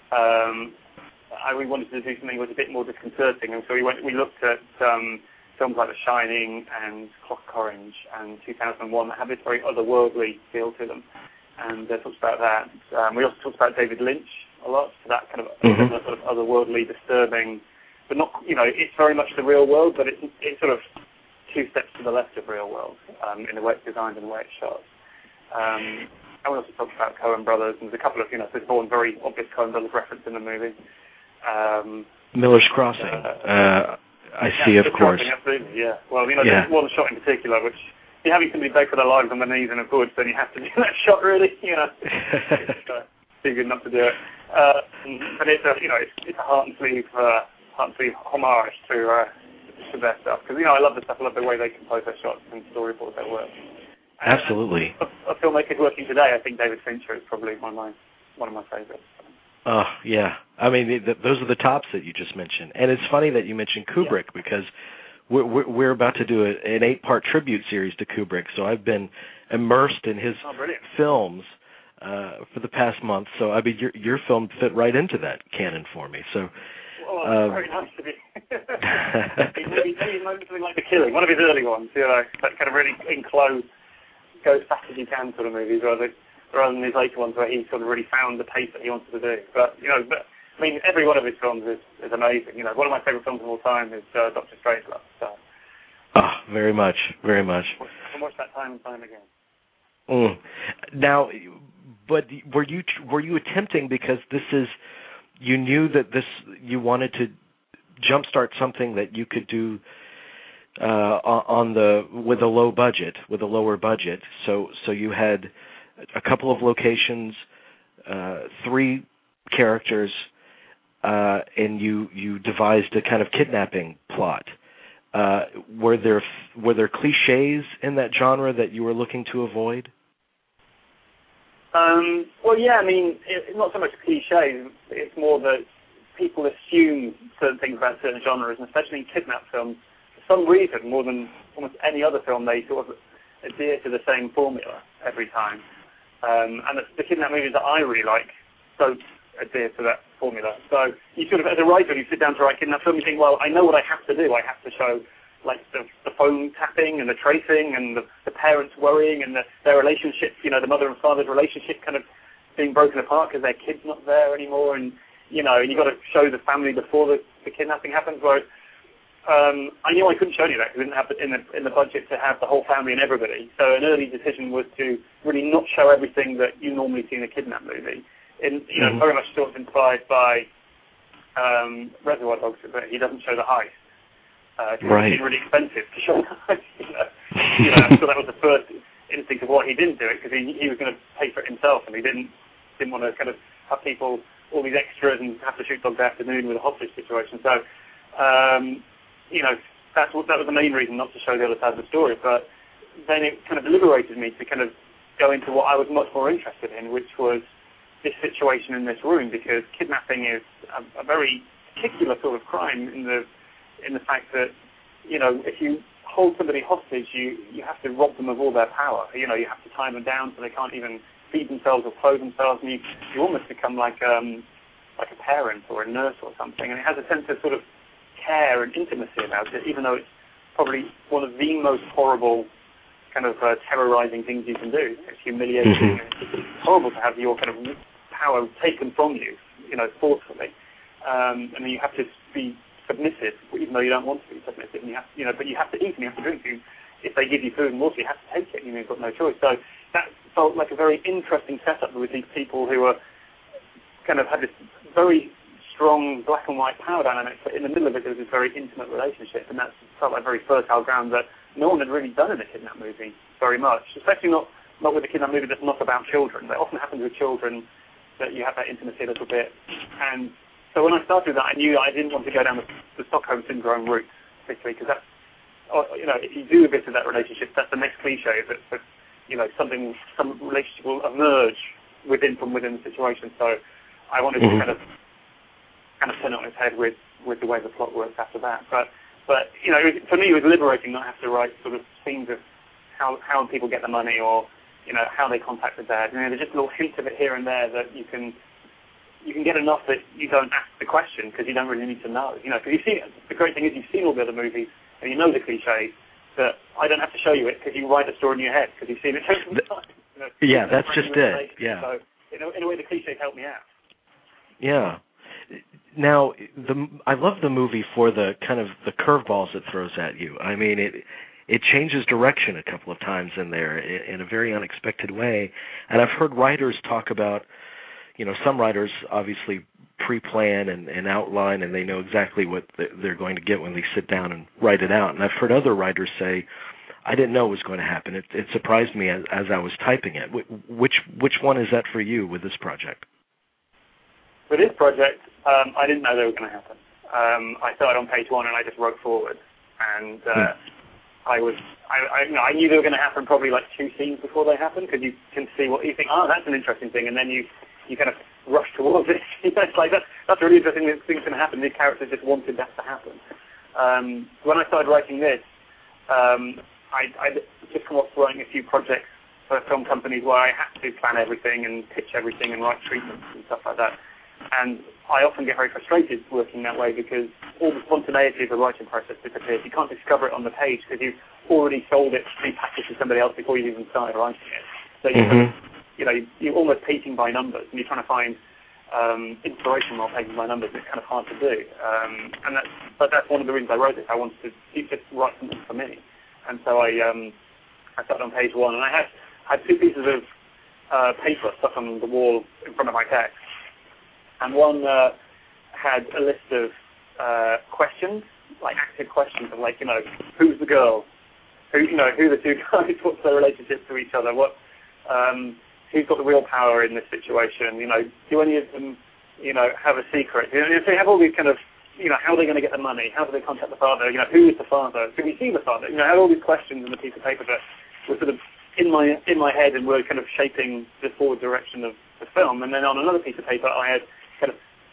We wanted to do something that was a bit more disconcerting, and so we looked at films like The Shining and Clockwork Orange and 2001 that have this very otherworldly feel to them, and talked about that. We also talked about David Lynch a lot, so that kind of sort of otherworldly, disturbing, but not, it's very much the real world, but it's sort of two steps to the left of real world in the way it's designed and the way it's shot. And we also talked about Coen Brothers, and there's a couple of, there's one very obvious Coen Brothers reference in the movie. Miller's Crossing. I see, of course. Crossing, absolutely, yeah. Well, there's one shot in particular, which, if you're having somebody beg for their lives on their knees in a bush, then you have to do that shot, really, It's too good not to do it. But it's a heart and sleeve homage to their stuff, because, I love the stuff, I love the way they compose their shots and storyboard their work. Absolutely. Of filmmakers working today, I think David Fincher is probably one of my favorites. Oh, yeah. I mean, those are the tops that you just mentioned. And it's funny that you mentioned Kubrick, because we're about to do an 8-part tribute series to Kubrick, so I've been immersed in his films for the past month. So, I mean, your film fit right into that canon for me. So, very nice of you. maybe something like The Killing, one of his early ones, that kind of really enclosed, go as fast as you can sort of movies, rather than his later ones where he sort of really found the pace that he wanted to do. But, I mean, every one of his films is amazing. One of my favourite films of all time is Dr. Strangelove. So. Oh, very much, very much. I can watch that time and time again. Now, but were you attempting, because you knew that you wanted to jumpstart something that you could do with a lower budget. So you had a couple of locations, 3 characters, and you devised a kind of kidnapping plot. Were there cliches in that genre that you were looking to avoid? Well, yeah. I mean, it's not so much a cliche. It's more that people assume certain things about certain genres, and especially in kidnap films, for some reason, more than almost any other film, they sort of adhere to the same formula every time. And the kidnap movies that I really like don't adhere to that formula. So you sort of, as a writer, you sit down to write kidnap film, you think, well, I know what I have to do. I have to show like the phone tapping and the tracing and the parents worrying and their relationship, you know, the mother and father's relationship kind of being broken apart because their kid's not there anymore, and you know, and you got to show the family before the kidnapping happens. Whereas I knew I couldn't show any of that because we didn't have in the budget to have the whole family and everybody. So an early decision was to really not show everything that you normally see in a kidnap movie. You know, very much sort of inspired by Reservoir Dogs, but he doesn't show the heist. Right. It's really expensive to show the heist. So that was the first instinct of why he didn't do it, because he was going to pay for it himself, and he didn't want to kind of have people, all these extras, and have to shoot Dog Day Afternoon with a hostage situation. So, you know, that was the main reason not to show the other side of the story. But then it kind of liberated me to kind of go into what I was much more interested in, which was this situation in this room, because kidnapping is a very particular sort of crime in the fact that, you know, if you hold somebody hostage, you have to rob them of all their power. You know, you have to tie them down so they can't even feed themselves or clothe themselves, and you almost become like a parent or a nurse or something. And it has a sense of sort of care and intimacy about it, even though it's probably one of the most horrible kind of terrorizing things you can do. It's humiliating. It's horrible to have your kind of power taken from you, you know, forcefully. And then you have to be submissive, even though you don't want to be submissive. And but you have to eat and you have to drink. If they give you food and water, you have to take it. You've got no choice. So that felt like a very interesting setup with these people who are kind of had this very strong black and white power dynamic, but in the middle of it, there was this very intimate relationship, and that felt like very fertile ground that no one had really done in a kidnap movie very much, especially not with a kidnap movie that's not about children. That often happens with children, that you have that intimacy a little bit. And so when I started that, I knew I didn't want to go down the Stockholm Syndrome route, particularly, because that's, you know, if you do a bit of that relationship, that's the next cliche, that you know, some relationship will emerge from within the situation. So I wanted to kind of turn it on its head with the way the plot works after that. But you know, for me, it was liberating not have to write sort of scenes of how people get the money, or you know, how they contact the dad. You know, there's just little hints of it here and there that you can get enough that you don't ask the question because you don't really need to know. You know, because the great thing is you've seen all the other movies and you know the cliches. That I don't have to show you it because you write a story in your head because you've seen it so many times. You know, yeah, that's just it. Yeah. So in a way, the cliches help me out. Yeah. Now, I love the movie for the kind of the curveballs it throws at you. I mean, it changes direction a couple of times in there in a very unexpected way. And I've heard writers talk about, you know, some writers obviously pre-plan and outline, and they know exactly what they're going to get when they sit down and write it out. And I've heard other writers say, I didn't know it was going to happen. It surprised me as I was typing it. Which one is that for you with this project? With this project, I didn't know they were going to happen. I started on page 1 and I just wrote forward, and I knew they were going to happen probably like 2 scenes before they happen, because you can see what you think. Oh, that's an interesting thing, and then you kind of rush towards it. It's like that's a really interesting thing's going to happen. These characters just wanted that to happen. When I started writing this, I just come off writing a few projects for film companies where I had to plan everything and pitch everything and write treatments and stuff like that. And I often get very frustrated working that way because all the spontaneity of the writing process disappears. You can't discover it on the page because you've already sold it pre-packaged to somebody else before you've even started writing it. So you're almost pacing by numbers, and you're trying to find inspiration while pacing by numbers. It's kind of hard to do. But that's one of the reasons I wrote this. I wanted to just write something for me. And so I started on page 1, and I had 2 pieces of paper stuck on the wall in front of my text. And one had a list of questions, like active questions of like, you know, who's the girl? Who are the 2 guys? What's their relationship to each other? Who's got the real power in this situation? You know, do any of them, you know, have a secret? You know, if they have all these kind of, you know, how are they going to get the money? How do they contact the father? You know, who is the father? Can we see the father? You know, I had all these questions in the piece of paper that were sort of in my head and were kind of shaping the forward direction of the film. And then on another piece of paper, I had kind of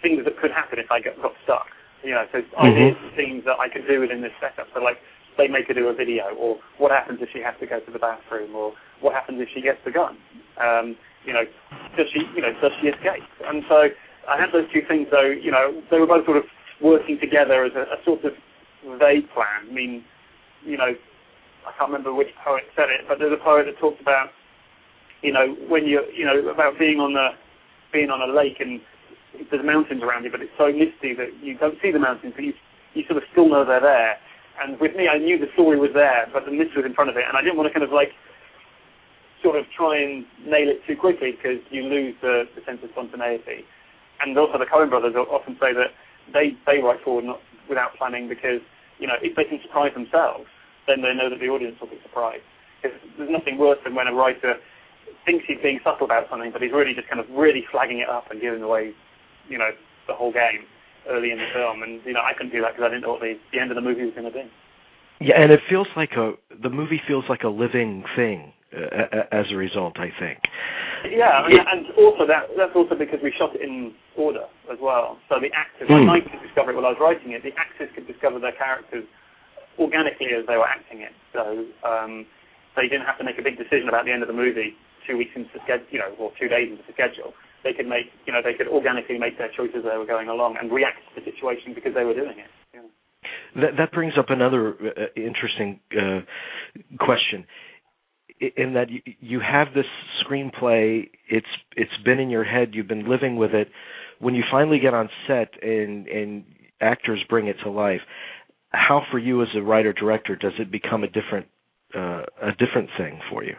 things that could happen if I got stuck. So ideas and things that I could do within this setup. So like, they make her do a video, or what happens if she has to go to the bathroom, or what happens if she gets the gun? Does she escape? And so I had those two things, though. They were both sort of working together as a sort of vague plan. I mean, I can't remember which poet said it, but there's a poet that talks about, when about being on a lake and there's mountains around you, but it's so misty that you don't see the mountains, but you sort of still know they're there. And with me, I knew the story was there, but the mist was in front of it, and I didn't want to kind of like sort of try and nail it too quickly because you lose the sense of spontaneity. And also the Coen brothers often say that they write forward not without planning because, if they can surprise themselves, then they know that the audience will be surprised. Because there's nothing worse than when a writer thinks he's being subtle about something, but he's really just kind of really flagging it up and giving away, the whole game early in the film, and I couldn't do that because I didn't know what the end of the movie was going to be. Yeah, and it feels like the movie feels like a living thing as a result, I think. Yeah, and also that's also because we shot it in order as well. So the actors, I could discover it while I was writing it. The actors could discover their characters organically as they were acting it. So they didn't have to make a big decision about the end of the movie 2 weeks into the schedule, or 2 days into the schedule. They could make, they could organically make their choices as they were going along and react to the situation because they were doing it. Yeah. That brings up another interesting question. In that you have this screenplay, it's been in your head, you've been living with it. When you finally get on set and actors bring it to life, how for you as a writer-director does it become a different thing for you?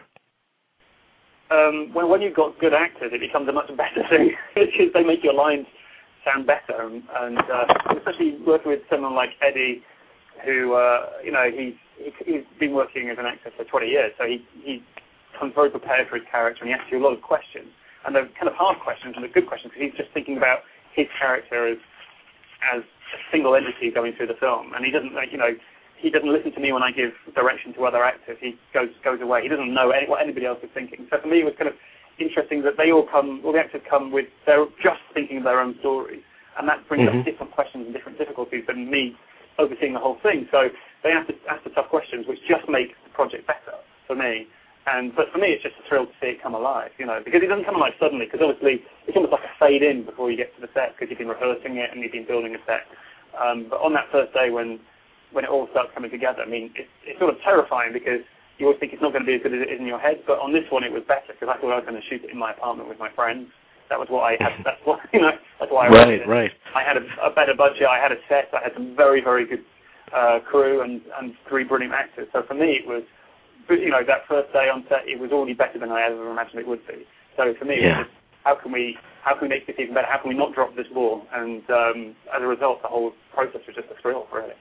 When you've got good actors, it becomes a much better thing because they make your lines sound better. And especially working with someone like Eddie, who he's been working as an actor for 20 years, so he comes very prepared for his character, and he asks you a lot of questions, and they're kind of hard questions and they're good questions because he's just thinking about his character as a single entity going through the film, and he doesn't he doesn't listen to me when I give direction to other actors. He goes away. He doesn't know what anybody else is thinking. So for me, it was kind of interesting that all the actors come with, they're just thinking of their own stories, and that brings up different questions and different difficulties than me overseeing the whole thing. So they have to ask the tough questions, which just make the project better for me. But for me, it's just a thrill to see it come alive, because it doesn't come alive suddenly, because obviously it's almost like a fade in before you get to the set, because you've been rehearsing it and you've been building a set. But on that first day when it all starts coming together, I mean, it's sort of terrifying because you always think it's not going to be as good as it is in your head. But on this one, it was better because I thought I was going to shoot it in my apartment with my friends. That was what I had. That's why I wrote it. Right. I had a better budget. I had a set. I had some very, very good crew and 3 brilliant actors. So for me, it was, that first day on set, it was already better than I ever imagined it would be. So for me, it was just, how can we make this even better? How can we not drop this ball? And as a result, the whole process was just a thrill, really.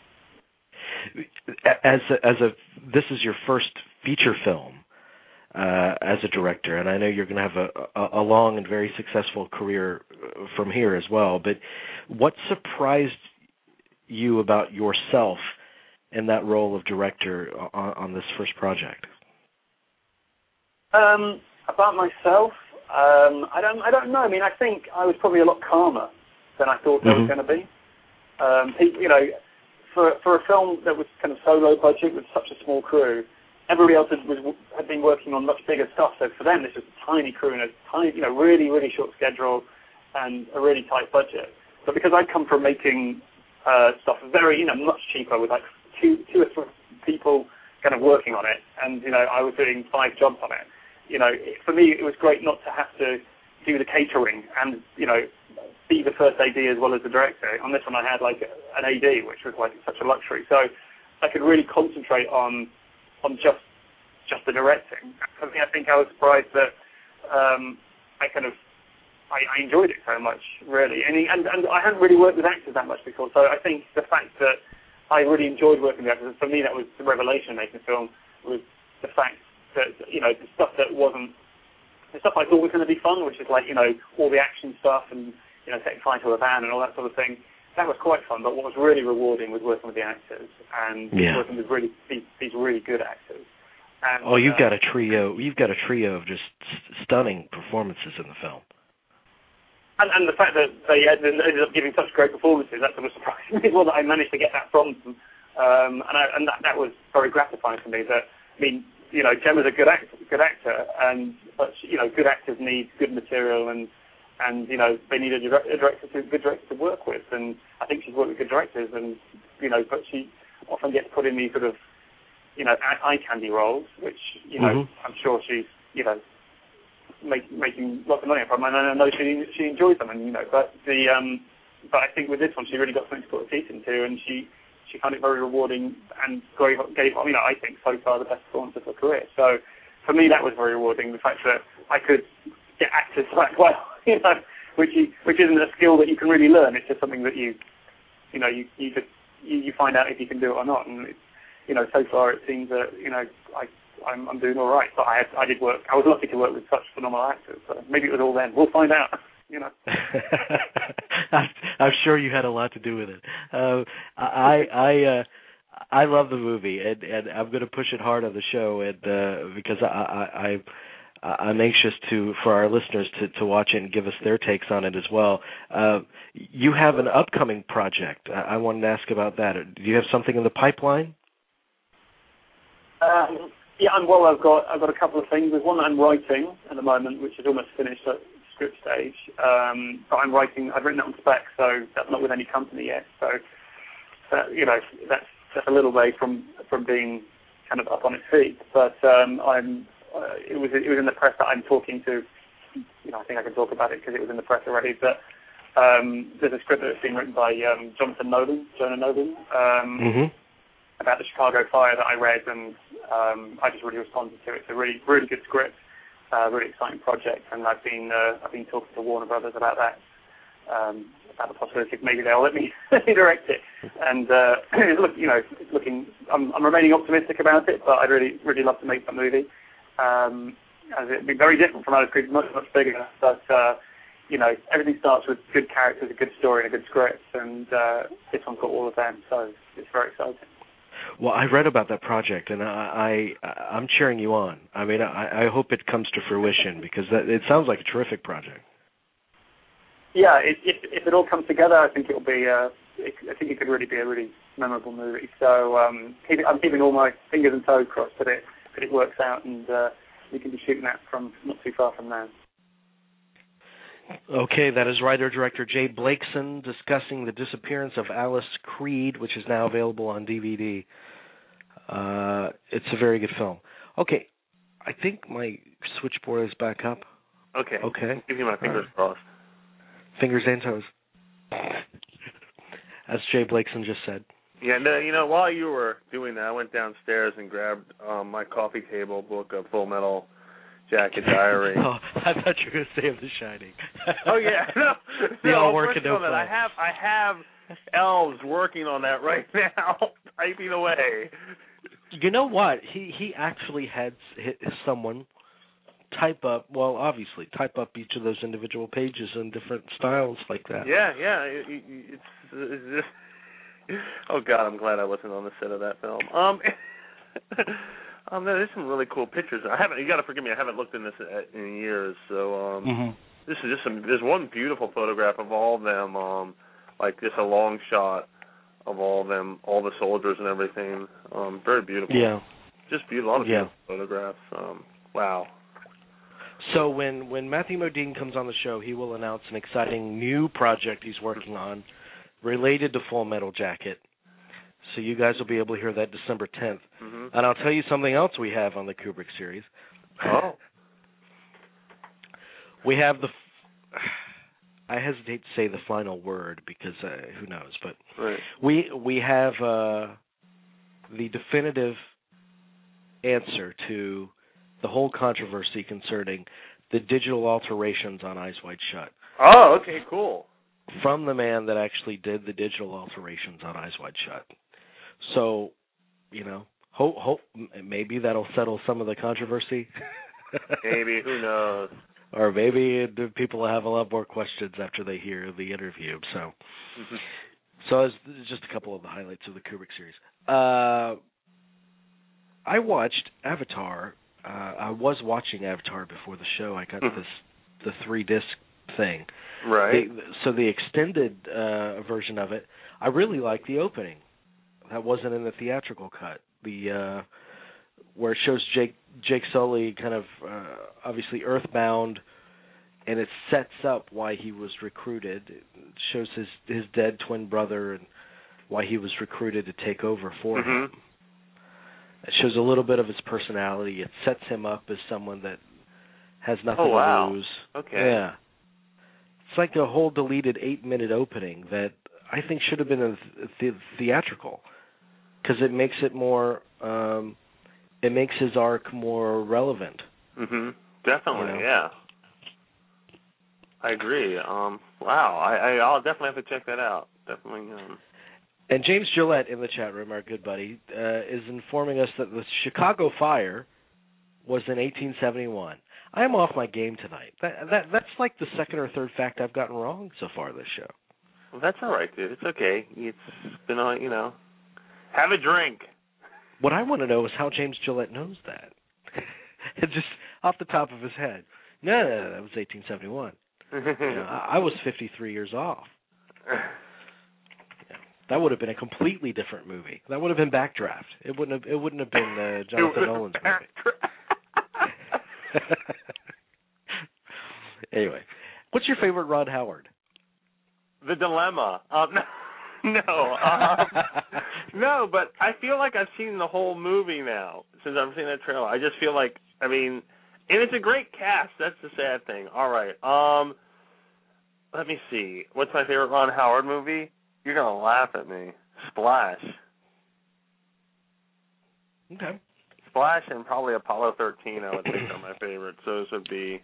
This is your first feature film as a director, and I know you're going to have a long and very successful career from here as well. But what surprised you about yourself in that role of director on this first project? About myself, I don't know. I mean, I think I was probably a lot calmer than I thought I was going to be. For a film that was kind of so low budget with such a small crew, everybody else had been working on much bigger stuff. So for them, this was a tiny crew and a tiny, really, really short schedule and a really tight budget. But because I'd come from making stuff very, much cheaper with like two or 3 people kind of working on it, and I was doing 5 jobs on it. For me, it was great not to have to do the catering and be the first AD as well as the director. On this one, I had like an AD, which was like such a luxury. So I could really concentrate on just the directing. For me, I think I was surprised that I enjoyed it so much, really. And I hadn't really worked with actors that much before, so I think the fact that I really enjoyed working with actors, for me that was the revelation of making a film, was the fact that, the stuff I thought was going to be fun, which is like, all the action stuff and, setting fire to a van and all that sort of thing. That was quite fun, but what was really rewarding was working with the actors and working with these really good actors. And, you've got a trio. You've got a trio of just stunning performances in the film. And the fact that they ended up giving such great performances, that sort of surprised me as well, that I managed to get that from them. And that was very gratifying for me. That, I mean, you know, Gemma's a good actor, but you know, good actors need good material, and you know, they need a good director to work with. And I think she's worked with good directors, and you know, but she often gets put in these sort of, you know, eye candy roles, which, you know, I'm sure she's, you know, making lots of money from, and I know she enjoys them, and you know, but I think with this one she really got something to put her teeth into, and she found it very rewarding and gave, you know, I think so far the best performance of her career. So for me that was very rewarding, the fact that I could get actors to act well, you know, which isn't a skill that you can really learn. It's just something that you find out if you can do it or not, and you know, so far it seems that, you know, I'm doing all right. But I was lucky to work with such phenomenal actors. So maybe it was all them. We'll find out. You know. I'm sure you had a lot to do with it. I love the movie, and I'm going to push it hard on the show, and because I'm anxious for our listeners to watch it and give us their takes on it as well. You have an upcoming project. I wanted to ask about that. Do you have something in the pipeline? Yeah, I've got a couple of things. There's one that I'm writing at the moment, which is almost finished at script stage. But I've written that on spec, so that's not with any company yet. So you know, that's a little way from being kind of up on its feet. But it was in the press that I'm talking to. You know, I think I can talk about it because it was in the press already. But there's a script that's been written by Jonah Nolan. About the Chicago fire that I read, and I just really responded to it. It's a really, really good script, really exciting project, and I've been talking to Warner Brothers about that, about the possibility maybe they'll let me direct it. And it's looking. I'm remaining optimistic about it, but I'd really, really love to make that movie. As it'd be very different from Alice Creed, much, much bigger, but you know, everything starts with good characters, a good story, and a good script, and this one's got all of them, so it's very exciting. Well, I read about that project, and I'm cheering you on. I mean, I hope it comes to fruition, because it sounds like a terrific project. Yeah, if it all comes together, I think it'll be. I think it could really be a really memorable movie. So I'm keeping all my fingers and toes crossed that it works out, and we can be shooting that from not too far from now. Okay, that is writer-director Jay Blakeson discussing the disappearance of Alice Creed, which is now available on DVD. It's a very good film. Okay, I think my switchboard is back up. Okay. Give me my fingers crossed. Fingers and toes. As Jay Blakeson just said. Yeah, no, you know, while you were doing that, I went downstairs and grabbed my coffee table book of Full Metal Jacket Diary. Oh, I thought you were going to say of The Shining. Oh yeah, no, I'm working on that. I have elves working on that right now, typing away. You know what? He actually had someone type up each of those individual pages in different styles like that. Yeah. It's just, oh God, I'm glad I wasn't on the set of that film. There's some really cool pictures. You got to forgive me. I haven't looked in this in years. So this is just there's one beautiful photograph of all of them. Like just a long shot of all of them, all the soldiers and everything. Very beautiful. Yeah. Just beautiful. A lot of beautiful photographs. Wow. So when Matthew Modine comes on the show, he will announce an exciting new project he's working on related to Full Metal Jacket. So you guys will be able to hear that December 10th. Mm-hmm. And I'll tell you something else we have on the Kubrick series. Oh. We have I hesitate to say the final word because who knows, but right. we have the definitive answer to the whole controversy concerning the digital alterations on Eyes Wide Shut. Oh, okay, cool. From the man that actually did the digital alterations on Eyes Wide Shut. So, you know, hope maybe that'll settle some of the controversy. Maybe, who knows? Or maybe people will have a lot more questions after they hear the interview. So, So it's just a couple of the highlights of the Kubrick series. I watched Avatar. I was watching Avatar before the show. I got the 3-disc thing. Right. So the extended version of it, I really like the opening. That wasn't in the theatrical cut. The where it shows Jake Sully kind of obviously earthbound, and it sets up why he was recruited. It shows his dead twin brother and why he was recruited to take over for him. It shows a little bit of his personality. It sets him up as someone that has nothing to lose. Okay. Yeah. It's like a whole deleted 8-minute opening that I think should have been a theatrical, because it makes it more. It makes his arc more relevant. Definitely, yeah. I agree. Wow, I'll definitely have to check that out. Definitely. And James Gillette in the chat room, our good buddy, is informing us that the Chicago Fire was in 1871. I am off my game tonight. That's like the second or third fact I've gotten wrong so far this show. Well, that's all right, dude. It's okay. It's been on, have a drink. What I want to know is how James Gillette knows that. It's just off the top of his head. No, that was 1871. I was 53 years off. That would have been a completely different movie. That would have been Backdraft. It wouldn't have been Jonathan Nolan's movie. Anyway, what's your favorite Ron Howard? The Dilemma. No, but I feel like I've seen the whole movie now since I've seen that trailer. I just feel like, and it's a great cast. That's the sad thing. All right. Let me see. What's my favorite Ron Howard movie? You're gonna laugh at me. Splash. Okay. Splash and probably Apollo 13. I would think are my favorites. Those would be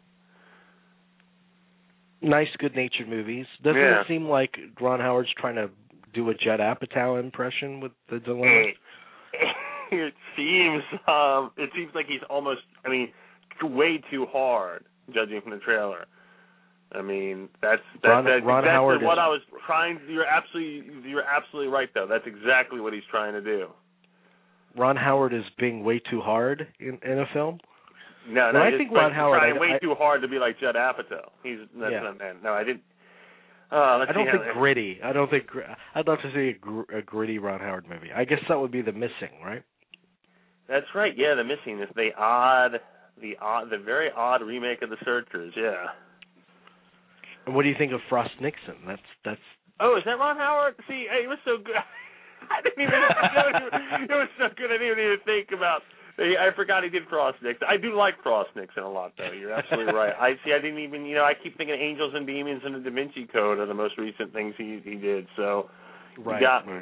nice, good-natured movies. Doesn't it seem like Ron Howard's trying to do a Judd Apatow impression with The Dilemma? It seems like he's almost, way too hard, judging from the trailer. That's Ron Howard what I was trying. You're absolutely right, though. That's exactly what he's trying to do. Ron Howard is being way too hard in a film? No, I think Ron Howard trying way too hard to be like Judd Apatow. That's not man. No, I didn't. I don't think gritty. I'd love to see a gritty Ron Howard movie. I guess that would be The Missing, right? That's right. Yeah, The Missing is the very odd remake of The Searchers. Yeah. And what do you think of Frost Nixon? That's. Oh, is that Ron Howard? See, it was so good. I didn't even. It was so good. I didn't even think about. I forgot he did Frost Nixon. I do like Frost Nixon a lot, though. You're absolutely right. I didn't even. I keep thinking Angels and Demons and The Da Vinci Code are the most recent things he did. So, right. You got me.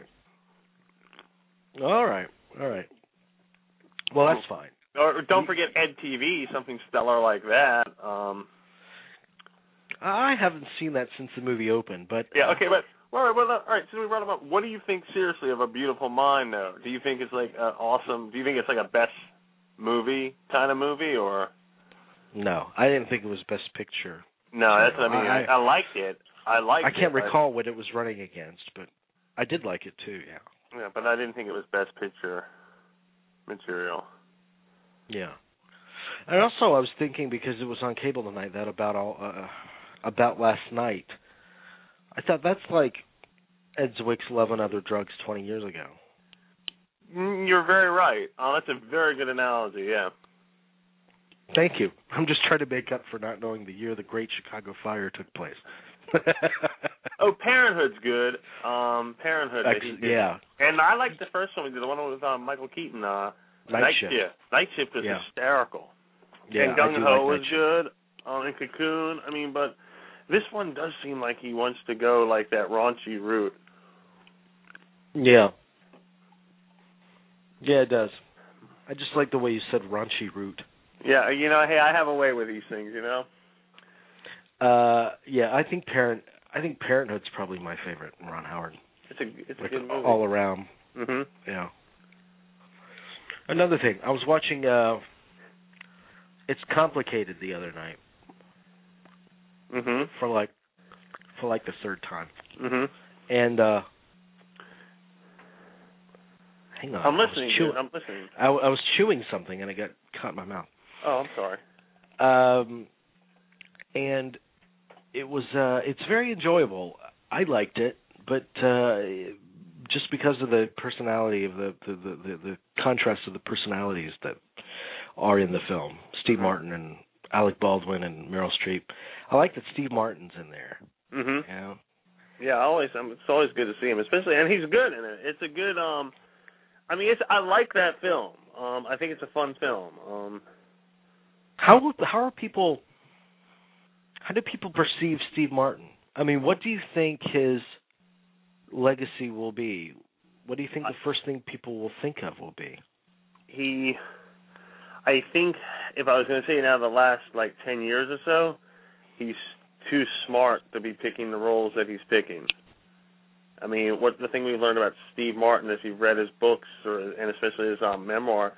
All right. Well, that's fine. Or don't forget Ed TV, something stellar like that. I haven't seen that since the movie opened, but yeah. Okay, but. All right. So we brought him up. What do you think seriously of A Beautiful Mind, though? Do you think it's like awesome? Do you think it's like a best movie kind of movie, or? No, I didn't think it was Best Picture. No, that's what I mean. I liked it. I can't recall what it was running against, but I did like it too. Yeah. Yeah, but I didn't think it was Best Picture material. Yeah. And also, I was thinking because it was on cable tonight that about last night. I thought that's like Ed Zwick's Love and Other Drugs 20 years ago. You're very right. That's a very good analogy, yeah. Thank you. I'm just trying to make up for not knowing the year the Great Chicago Fire took place. Oh, Parenthood's good. Parenthood. Yeah. And I liked the first one we did, the one with Michael Keaton. Night Shift. Night Shift was hysterical. Yeah, and Gung Ho was good. And Cocoon. But this one does seem like he wants to go like that raunchy route. Yeah. Yeah, it does. I just like the way you said raunchy route. Yeah, hey, I have a way with these things, Yeah, I think Parenthood's probably my favorite Ron Howard. It's a good movie. All around. Mhm. Yeah. Another thing, I was watching It's Complicated the other night. Mhm. For like the third time. Mhm. And hang on. I'm listening. I'm listening. I was chewing something and it got caught in my mouth. Oh, I'm sorry. And it's very enjoyable. I liked it, but just because of the personality of the contrast of the personalities that are in the film, Steve Martin and Alec Baldwin and Meryl Streep. I like that Steve Martin's in there. Mhm. Yeah. Yeah, it's always good to see him, especially, and he's good in it. It's a good. I like that film. I think it's a fun film. How do people perceive Steve Martin? I mean, what do you think his legacy will be? What do you think the first thing people will think of will be? I think if I was going to say now the last 10 years or so, he's too smart to be picking the roles that he's picking. I mean, the thing we've learned about Steve Martin, if you've read his books and especially his memoir,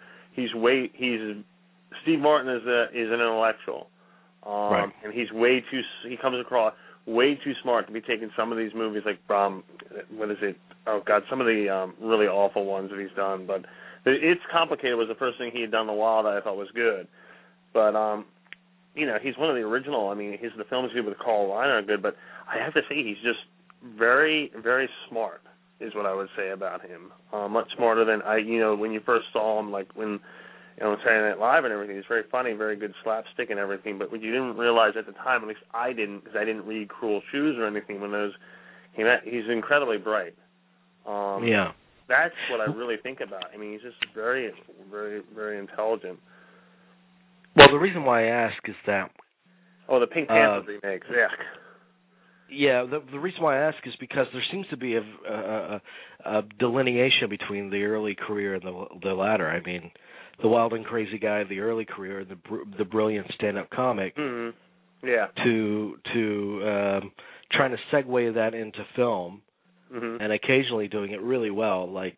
Steve Martin is an intellectual, right. And he comes across way too smart to be taking some of these movies like what is it? Oh God, some of the really awful ones that he's done. But It's Complicated was the first thing he had done in a while that I thought was good. But he's one of the original. I mean, the films he did with Carl Reiner are good, but I have to say he's just very, very smart is what I would say about him. Much smarter than when you first saw him, like when Saturday Night Live and everything. He's very funny, very good slapstick and everything. But what you didn't realize at the time, at least I didn't, because I didn't read Cruel Shoes or anything when those came out. He's incredibly bright. Yeah. That's what I really think about. I mean, he's just very, very, very intelligent. Well, the reason why I ask is that... Oh, the Pink Panther remakes, yeah. Yeah, the reason why I ask is because there seems to be a delineation between the early career and the latter. I mean, the wild and crazy guy, the early career, the brilliant stand-up comic, mm-hmm. Yeah, to trying to segue that into film, mm-hmm. and occasionally doing it really well, like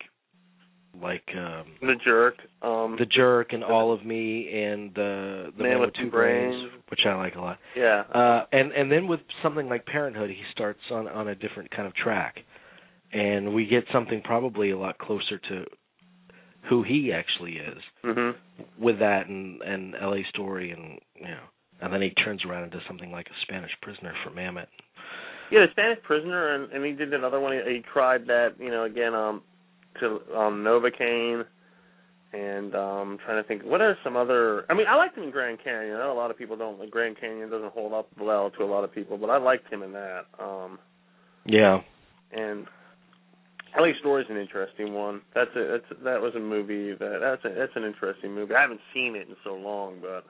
The Jerk, and All of Me, and the Man with Two Brains, which I like a lot. Yeah, and then with something like Parenthood, he starts on a different kind of track, and we get something probably a lot closer to who he actually is mm-hmm. with that and L.A. Story, and and then he turns around into something like A Spanish Prisoner for Mamet. Yeah, The Spanish Prisoner, and he did another one. He tried that, again, to Novocaine, and I'm trying to think, what are some other... I mean, I liked him in Grand Canyon. I know a lot of people don't. Like, Grand Canyon doesn't hold up well to a lot of people, but I liked him in that. Yeah. And L.A. Story is an interesting one. That was a movie that's an interesting movie. I haven't seen it in so long, but...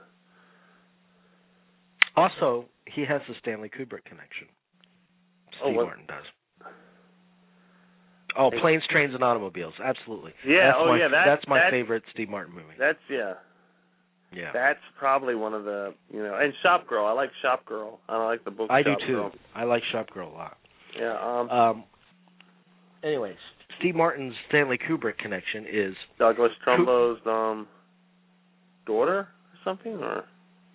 Also, he has the Stanley Kubrick connection. Steve Martin does. Oh, Planes, Trains, and Automobiles. Absolutely. Yeah. That's my favorite Steve Martin movie. Yeah. Yeah. That's probably one of the and Shop Girl. I like Shop Girl. I like the book. I Shop do too. Girl. I like Shop Girl a lot. Yeah. Anyways, Steve Martin's Stanley Kubrick connection is Douglas Trumbo's daughter or something, or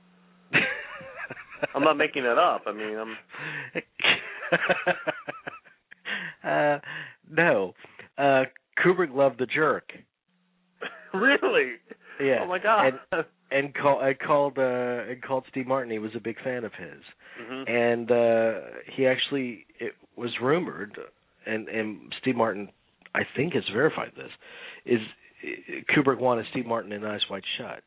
I'm not making it up. I mean, no. Kubrick loved The Jerk. Really? Yeah. Oh my God. And called Steve Martin. He was a big fan of his. Mm-hmm. And he actually, it was rumored, and Steve Martin, I think, has verified this, is Kubrick wanted Steve Martin in Eyes Wide Shut.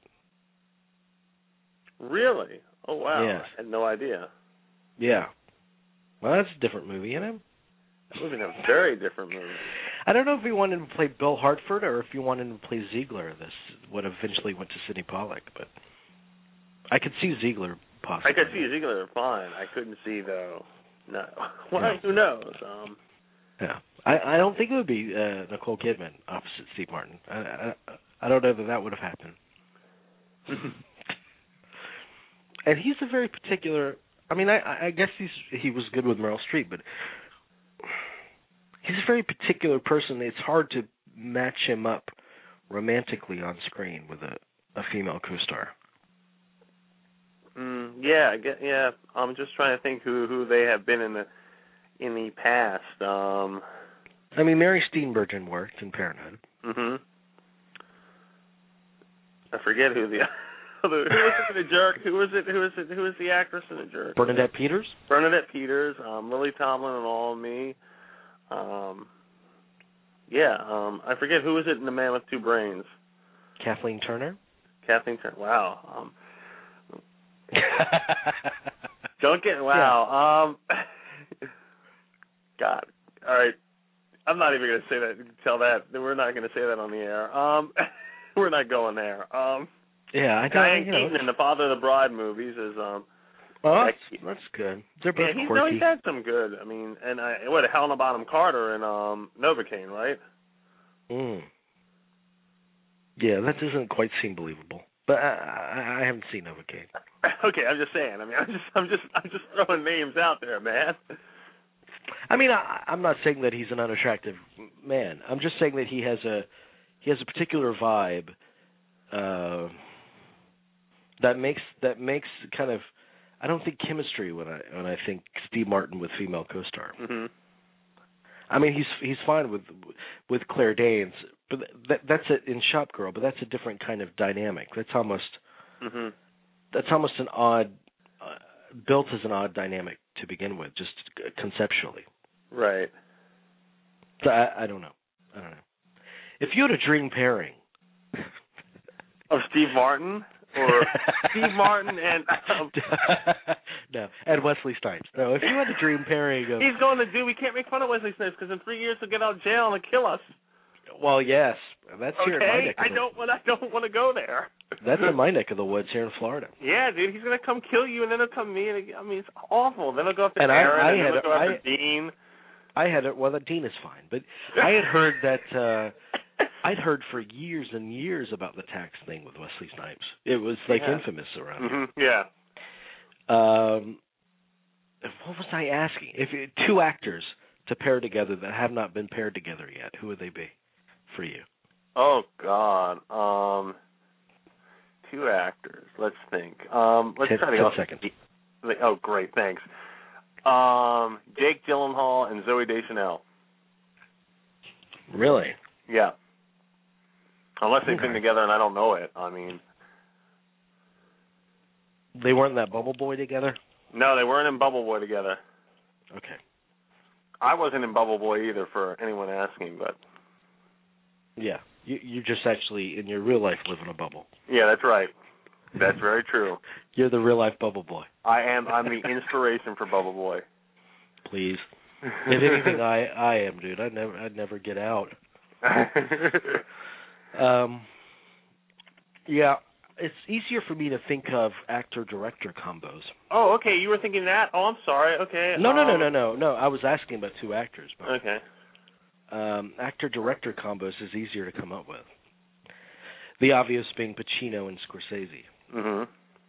Really? Oh, wow. Yes. I had no idea. Yeah. Well, that's a different movie, isn't it? That was a very different movie. I don't know if he wanted to play Bill Hartford or if he wanted to play Ziegler, what eventually went to Sidney Pollack, but I could see Ziegler possibly. I could see Ziegler fine. I couldn't see, though, no. Well, yeah. Who knows? Yeah. I don't think it would be Nicole Kidman opposite Steve Martin. I don't know that would have happened. And he's a very particular... I mean, I guess he was good with Meryl Streep, but he's a very particular person. It's hard to match him up romantically on screen with a female co-star. Yeah. I'm just trying to think who they have been in the past. I mean, Mary Steenburgen worked in Parenthood. Mm-hmm. I forget who the... Who was it in The Jerk? Who was the actress in The Jerk? Bernadette Peters? Bernadette Peters, Lily Tomlin and All of Me. I forget who was it in The Man with Two Brains. Kathleen Turner? Kathleen Turner. Wow. Don't get wow. God. All right. I'm not even going to say that. Tell that. We're not going to say that on the air. We're not going there. Diane Keaton in the Father of the Bride movies is that's good. They're both quirky. He's had some good. I mean, and Helena Bonham Carter and Novocaine, right? Yeah, that doesn't quite seem believable. But I haven't seen Novocaine. Okay, I'm just saying. I mean, I'm just throwing names out there, man. I mean, I'm not saying that he's an unattractive man. I'm just saying that he has a particular vibe that makes kind of, I don't think chemistry when I think Steve Martin with female co-star. Mm-hmm. I mean, he's fine with Claire Danes, but that's in Shop Girl, but that's a different kind of dynamic. That's almost an odd, built as an odd dynamic to begin with, just conceptually. Right. So I don't know. If you had a dream pairing of Steve Martin or Steve Martin and no, and Wesley Snipes. No, if you had a dream pairing of he's going to do. We can't make fun of Wesley Snipes because in 3 years he'll get out of jail and kill us. Well, yes, that's here in my neck. I don't want to go there. That's in my neck of the woods here in Florida. Yeah, dude, he's gonna come kill you, and then he'll come me. And I mean, it's awful. Then he'll go after and Aaron, and then he'll go after Dean. I had it. Well, Dean is fine, but I had heard that. I'd heard for years and years about the tax thing with Wesley Snipes. It was like infamous around here. Yeah. What was I asking? If two actors to pair together that have not been paired together yet, who would they be for you? Oh God. Two actors. Let's think. Let's try to go. 10 seconds. Oh, great. Thanks. Jake Gyllenhaal and Zooey Deschanel. Really? Yeah. Unless they've been together and I don't know it. I mean, they weren't in that Bubble Boy together? No, they weren't in Bubble Boy together. Okay. I wasn't in Bubble Boy either, for anyone asking, but yeah, you just actually in your real life live in a bubble. Yeah, that's right. That's very true. You're the real life Bubble Boy. I'm the inspiration for Bubble Boy. Please. If anything, I am, dude. I'd never get out. Yeah, it's easier for me to think of actor-director combos. Oh, okay. You were thinking that? Oh, I'm sorry. Okay. No. I was asking about two actors. But, okay. Actor-director combos is easier to come up with. The obvious being Pacino and Scorsese. Mm-hmm.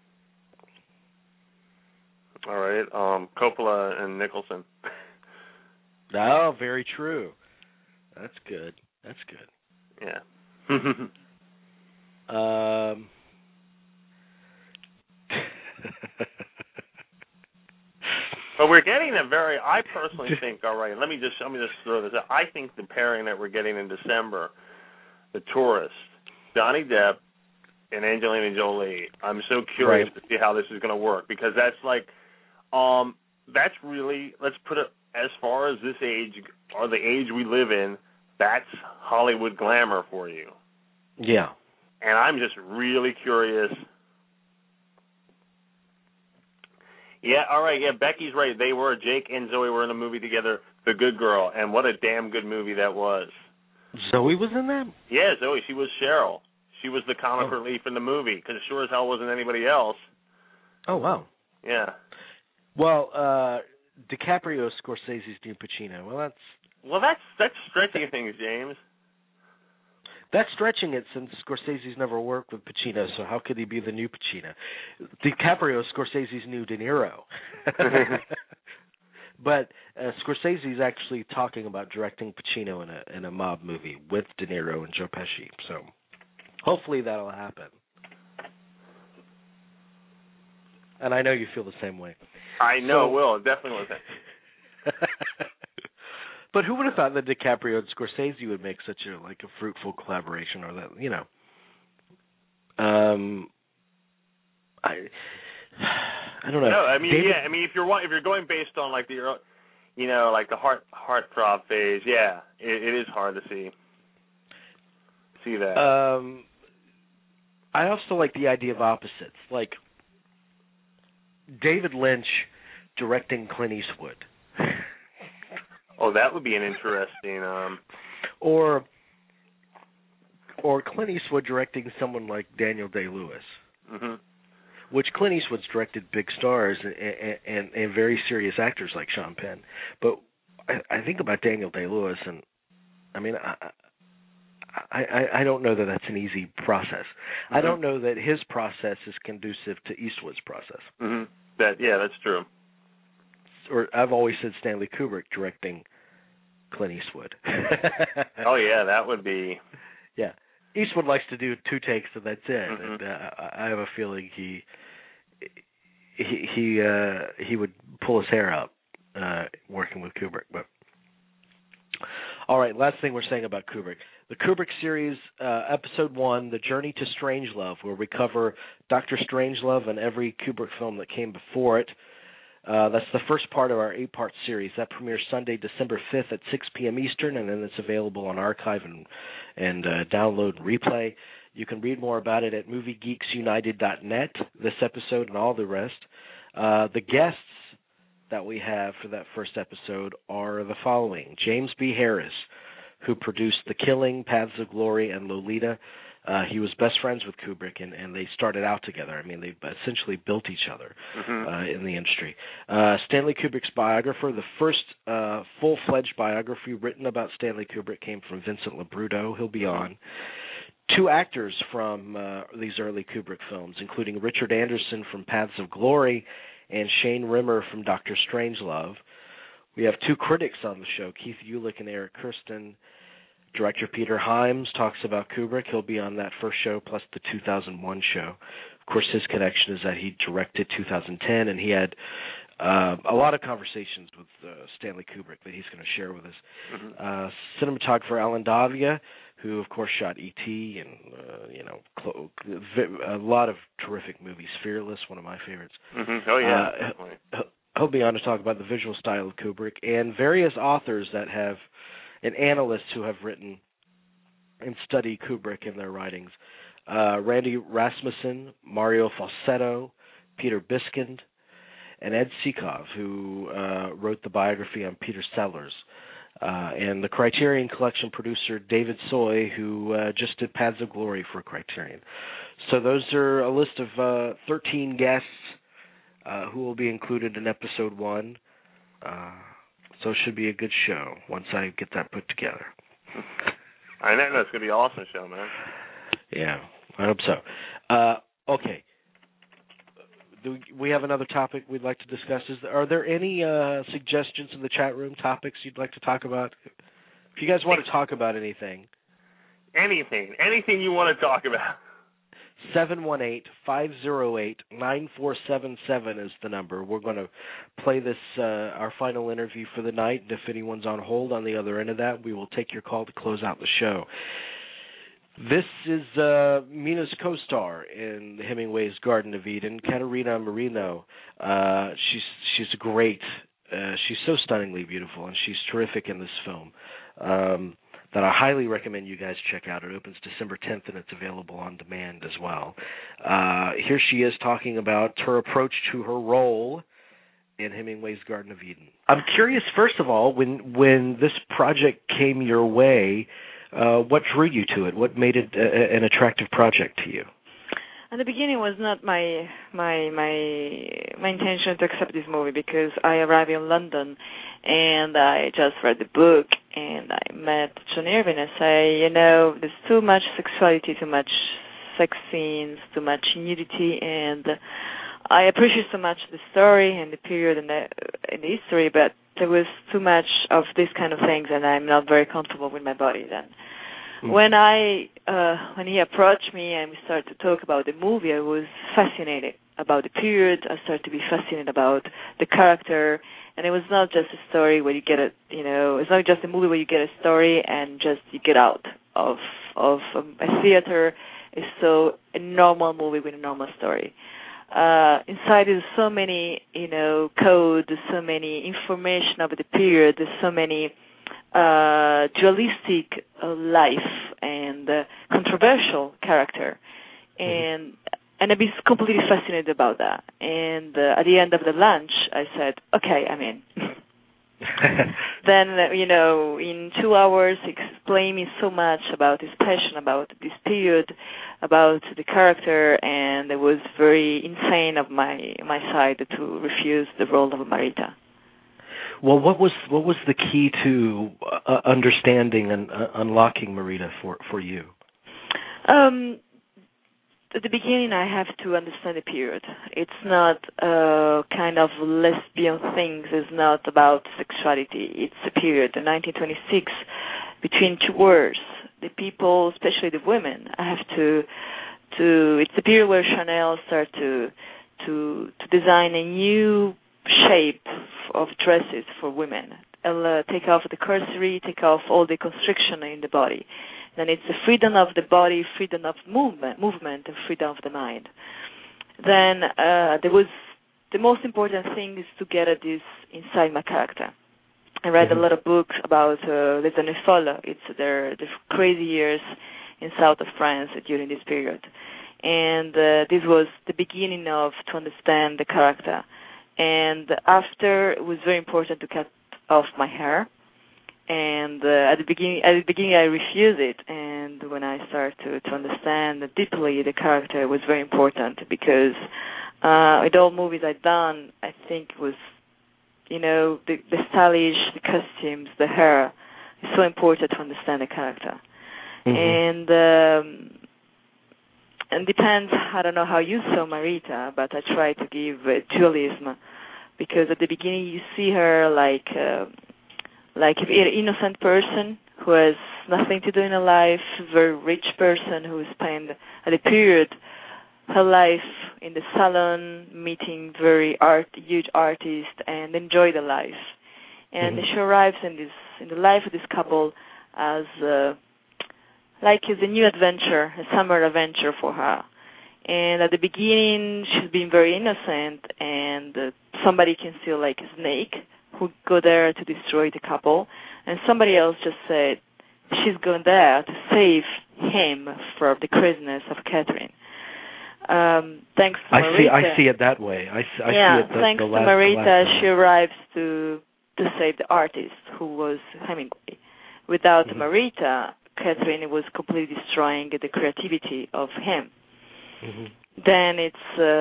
All right. Coppola and Nicholson. Oh, very true. That's good. Yeah. But we're getting a very. I personally think. All right. Let me just throw this out. I think the pairing that we're getting in December, The Tourist, Johnny Depp, and Angelina Jolie. I'm so curious to see how this is going to work because that's like, that's really. Let's put it as far as this age or the age we live in. That's Hollywood glamour for you. Yeah. And I'm just really curious. Yeah, all right, yeah, Becky's right. Jake and Zoe were in a movie together, The Good Girl, and what a damn good movie that was. Zoe was in that? Yeah, Zoe, she was Cheryl. She was the comic relief in the movie, because it sure as hell wasn't anybody else. Oh, wow. Yeah. Well, DiCaprio, Scorsese's new Pacino. Well, that's stretching things, James. That's stretching it since Scorsese's never worked with Pacino, so how could he be the new Pacino? DiCaprio, Scorsese's new De Niro. But Scorsese's actually talking about directing Pacino in a mob movie with De Niro and Joe Pesci, so hopefully that'll happen. And I know you feel the same way. I know, Will. It definitely will. But who would have thought that DiCaprio and Scorsese would make such a fruitful collaboration, or that I don't know. No, I mean, David, yeah. I mean, if you're going based on like the, like the heartthrob phase, yeah, it is hard to see that. I also like the idea of opposites, like David Lynch directing Clint Eastwood. Oh, that would be an interesting. Or Clint Eastwood directing someone like Daniel Day-Lewis. Mm-hmm. Which Clint Eastwood's directed big stars and very serious actors like Sean Penn. But I think about Daniel Day-Lewis, and I mean, I don't know that that's an easy process. Mm-hmm. I don't know that his process is conducive to Eastwood's process. Mm-hmm. That's true. Or I've always said Stanley Kubrick directing Clint Eastwood. Oh yeah, that would be. Yeah, Eastwood likes to do 2 takes and that's it. Mm-hmm. And I have a feeling he would pull his hair out working with Kubrick. But all right, last thing we're saying about Kubrick. The Kubrick series, Episode 1, The Journey to Strangelove, where we cover Dr. Strangelove and every Kubrick film that came before it. That's the first part of our 8-part series. That premieres Sunday, December 5th at 6 p.m. Eastern, and then it's available on archive and download and replay. You can read more about it at MovieGeeksUnited.net, this episode and all the rest. The guests that we have for that first episode are the following. James B. Harris, who produced The Killing, Paths of Glory, and Lolita. He was best friends with Kubrick, and they started out together. I mean, they essentially built each other in the industry. Stanley Kubrick's biographer, the first full-fledged biography written about Stanley Kubrick came from Vincent LaBruto. He'll be on. 2 actors from these early Kubrick films, including Richard Anderson from Paths of Glory and Shane Rimmer from Dr. Strangelove. We have 2 critics on the show, Keith Ulick and Eric Kirsten. Director Peter Hyams talks about Kubrick. He'll be on that first show, plus the 2001 show. Of course, his connection is that he directed 2010, and he had a lot of conversations with Stanley Kubrick that he's going to share with us. Mm-hmm. Cinematographer Alan Davia, who, of course, shot E.T. and, a lot of terrific movies. Fearless, one of my favorites. Mm-hmm. Oh, yeah, definitely. He'll be on to talk about the visual style of Kubrick, and various authors that have and analysts who have written and studied Kubrick in their writings. Randy Rasmussen, Mario Falsetto, Peter Biskind, and Ed Sikov, who wrote the biography on Peter Sellers. And the Criterion Collection producer David Soy, who just did Paths of Glory for Criterion. So those are a list of 13 guests who will be included in Episode 1. So it should be a good show once I get that put together. I know it's going to be an awesome show, man. Yeah, I hope so. Okay. Do we have another topic we'd like to discuss? Are there any suggestions in the chat room, topics you'd like to talk about? If you guys want to talk about anything. Anything you want to talk about. 718-508-9477 is the number. We're going to play this, our final interview for the night, and if anyone's on hold on the other end of that, we will take your call to close out the show. This is Mina's co-star in Hemingway's Garden of Eden, Katerina Marino. She's great. She's so stunningly beautiful, and she's terrific in this film. That I highly recommend you guys check out. It opens December 10th, and it's available on demand as well. Here she is talking about her approach to her role in Hemingway's Garden of Eden. I'm curious, first of all, when this project came your way, what drew you to it? What made it an attractive project to you? At the beginning, it was not my intention to accept this movie because I arrived in London and I just read the book and I met John Irving and say, there's too much sexuality, too much sex scenes, too much nudity, and I appreciate so much the story and the period and the history, but there was too much of these kind of things, and I'm not very comfortable with my body then. When he approached me and we started to talk about the movie, I was fascinated about the period. I started to be fascinated about the character, and it was not just a story where you get it's not just a movie where you get a story and just you get out of a theater. It's so a normal movie with a normal story. inside is so many, codes, so many information of the period, so many dualistic life and controversial character, and I've been completely fascinated about that. And at the end of the lunch, I said, "Okay, I'm in." Then, in 2 hours, he explained me so much about his passion, about this period, about the character, and it was very insane of my side to refuse the role of Marita. Well, what was the key to understanding and unlocking Marita for you? At the beginning, I have to understand the period. It's not kind of lesbian things. It's not about sexuality. It's a period, the 1926, between two wars. The people, especially the women, I have to. It's a period where Chanel started to design a new shape of dresses for women. Take off the corset, take off all the constriction in the body. Then it's the freedom of the body, freedom of movement, and freedom of the mind. Then there was the most important thing is to get at this inside my character. I read a lot of books about Les Années Folles. It's the crazy years in south of France during this period, and this was the beginning of to understand the character. And after, it was very important to cut off my hair. And at the beginning, I refused it. And when I started to understand deeply the character, it was very important because with all movies I'd done, I think it was, the stylish, the costumes, the hair, is so important to understand the character. And depends. I don't know how you saw Marita, but I try to give dualism because at the beginning you see her like an innocent person who has nothing to do in her life, very rich person who spent at a period her life in the salon, meeting very huge artists and enjoy the life. And she arrives in the life of this couple as a new adventure, a summer adventure for her. And at the beginning, she's been very innocent, and somebody can see like a snake who go there to destroy the couple, and somebody else just said she's going there to save him from the craziness of Catherine. Thanks to Marita. I see it that way. I see it. Thanks to Marita, she arrives to save the artist who was Hemingway. Without Marita, Catherine was completely destroying the creativity of him. Then it's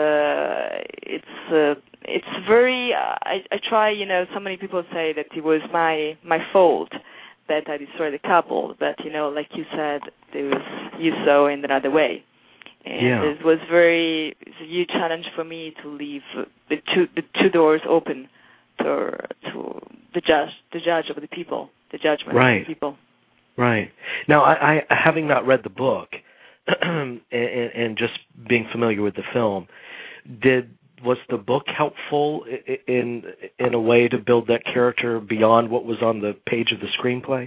very. I try. So many people say that it was my fault that I destroyed the couple, but like you said, you saw in another way, and it was it's a huge challenge for me to leave the two doors open to the judge of the people, the judgment of the people. Right. Now, I having not read the book and just being familiar with the film, was the book helpful in a way to build that character beyond what was on the page of the screenplay?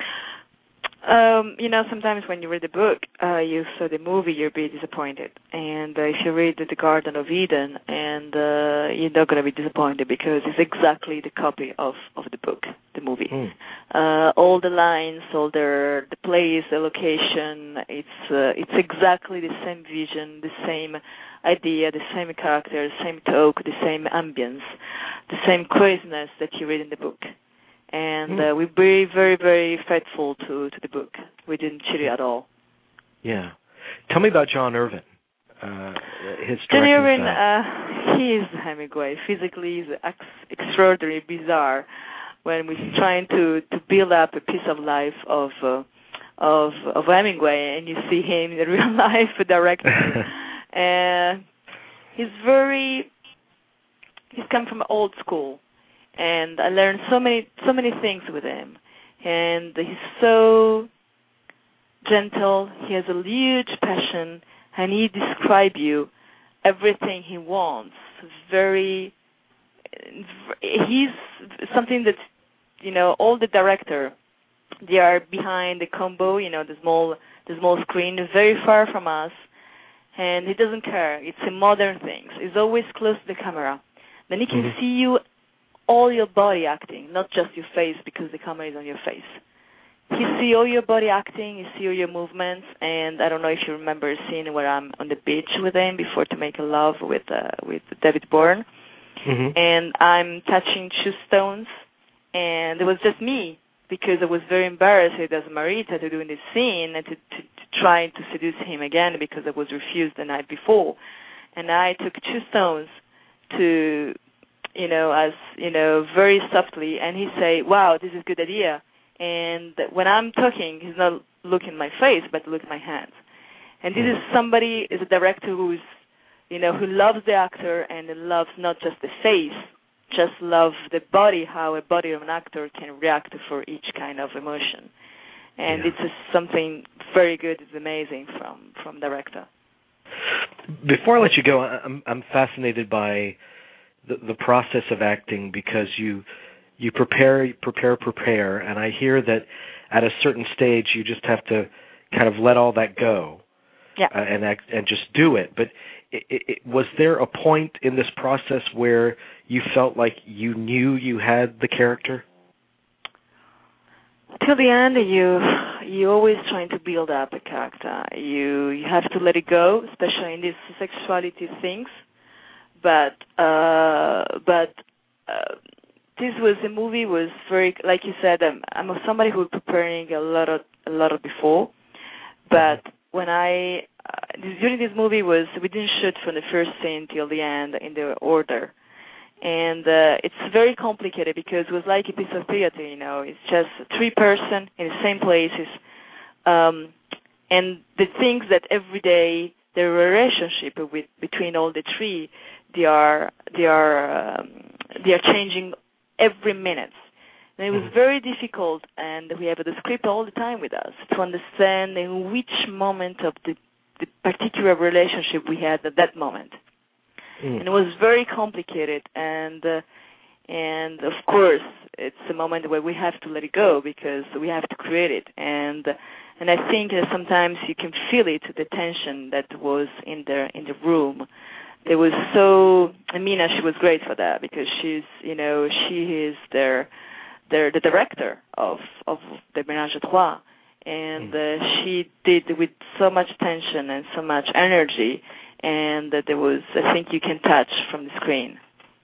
Sometimes when you read the book, you saw the movie, you're a bit disappointed. And if you read The Garden of Eden, and you're not going to be disappointed because it's exactly the copy of the book, the movie. All the lines, all the place, the location, it's exactly the same vision, the same idea, the same character, the same talk, the same ambience, the same craziness that you read in the book. And we're very, very, very faithful to the book. We didn't cheat it at all. Yeah. Tell me about John Irvin. His John Irvin, he is Hemingway. Physically, he's extraordinarily bizarre. When we're trying to build up a piece of life of Hemingway, and you see him in the real life directly, and he's come from old school. And I learned so many things with him. And he's so gentle. He has a huge passion, and he describes you everything he wants. He's something that all the director, they are behind the combo, the small screen, very far from us. and he doesn't care. It's in modern things. He's always close to the camera. Then he can see you, all your body acting, not just your face because the camera is on your face. He see all your body acting, he see all your movements, and I don't know if you remember a scene where I'm on the beach with him before To Make a Love with David Bourne, and I'm touching 2 stones, and it was just me because I was very embarrassed as Marita to do this scene and to try to seduce him again because I was refused the night before, and I took 2 stones to, very softly, and he say, "Wow, this is a good idea." And when I'm talking, he's not looking my face, but looking my hands. And this is somebody, is a director who's, who loves the actor and loves not just the face, just loves the body, how a body of an actor can react for each kind of emotion. And it's something very good, it's amazing from director. Before I let you go, I'm fascinated by the process of acting because you prepare, and I hear that at a certain stage you just have to kind of let all that go, and just do it. But was there a point in this process where you felt like you knew you had the character? Till the end, you always trying to build up a character. You have to let it go, especially in these sexuality things. But this movie was very, like you said, I'm somebody who was preparing a lot of before, but when during this movie we didn't shoot from the first scene till the end in the order, and it's very complicated because it was like a piece of theater, it's just 3 person in the same places, and the things that every day the relationship between all the 3, they are changing every minute. And it was very difficult, and we have the script all the time with us to understand in which moment of the particular relationship we had at that moment. And it was very complicated, and of course it's a moment where we have to let it go because we have to create it. And I think that sometimes you can feel it, the tension that was in the room. There was Mina, she was great for that because she is the director of the Ménage à Trois, and she did with so much tension and so much energy, and that there was, I think you can touch from the screen.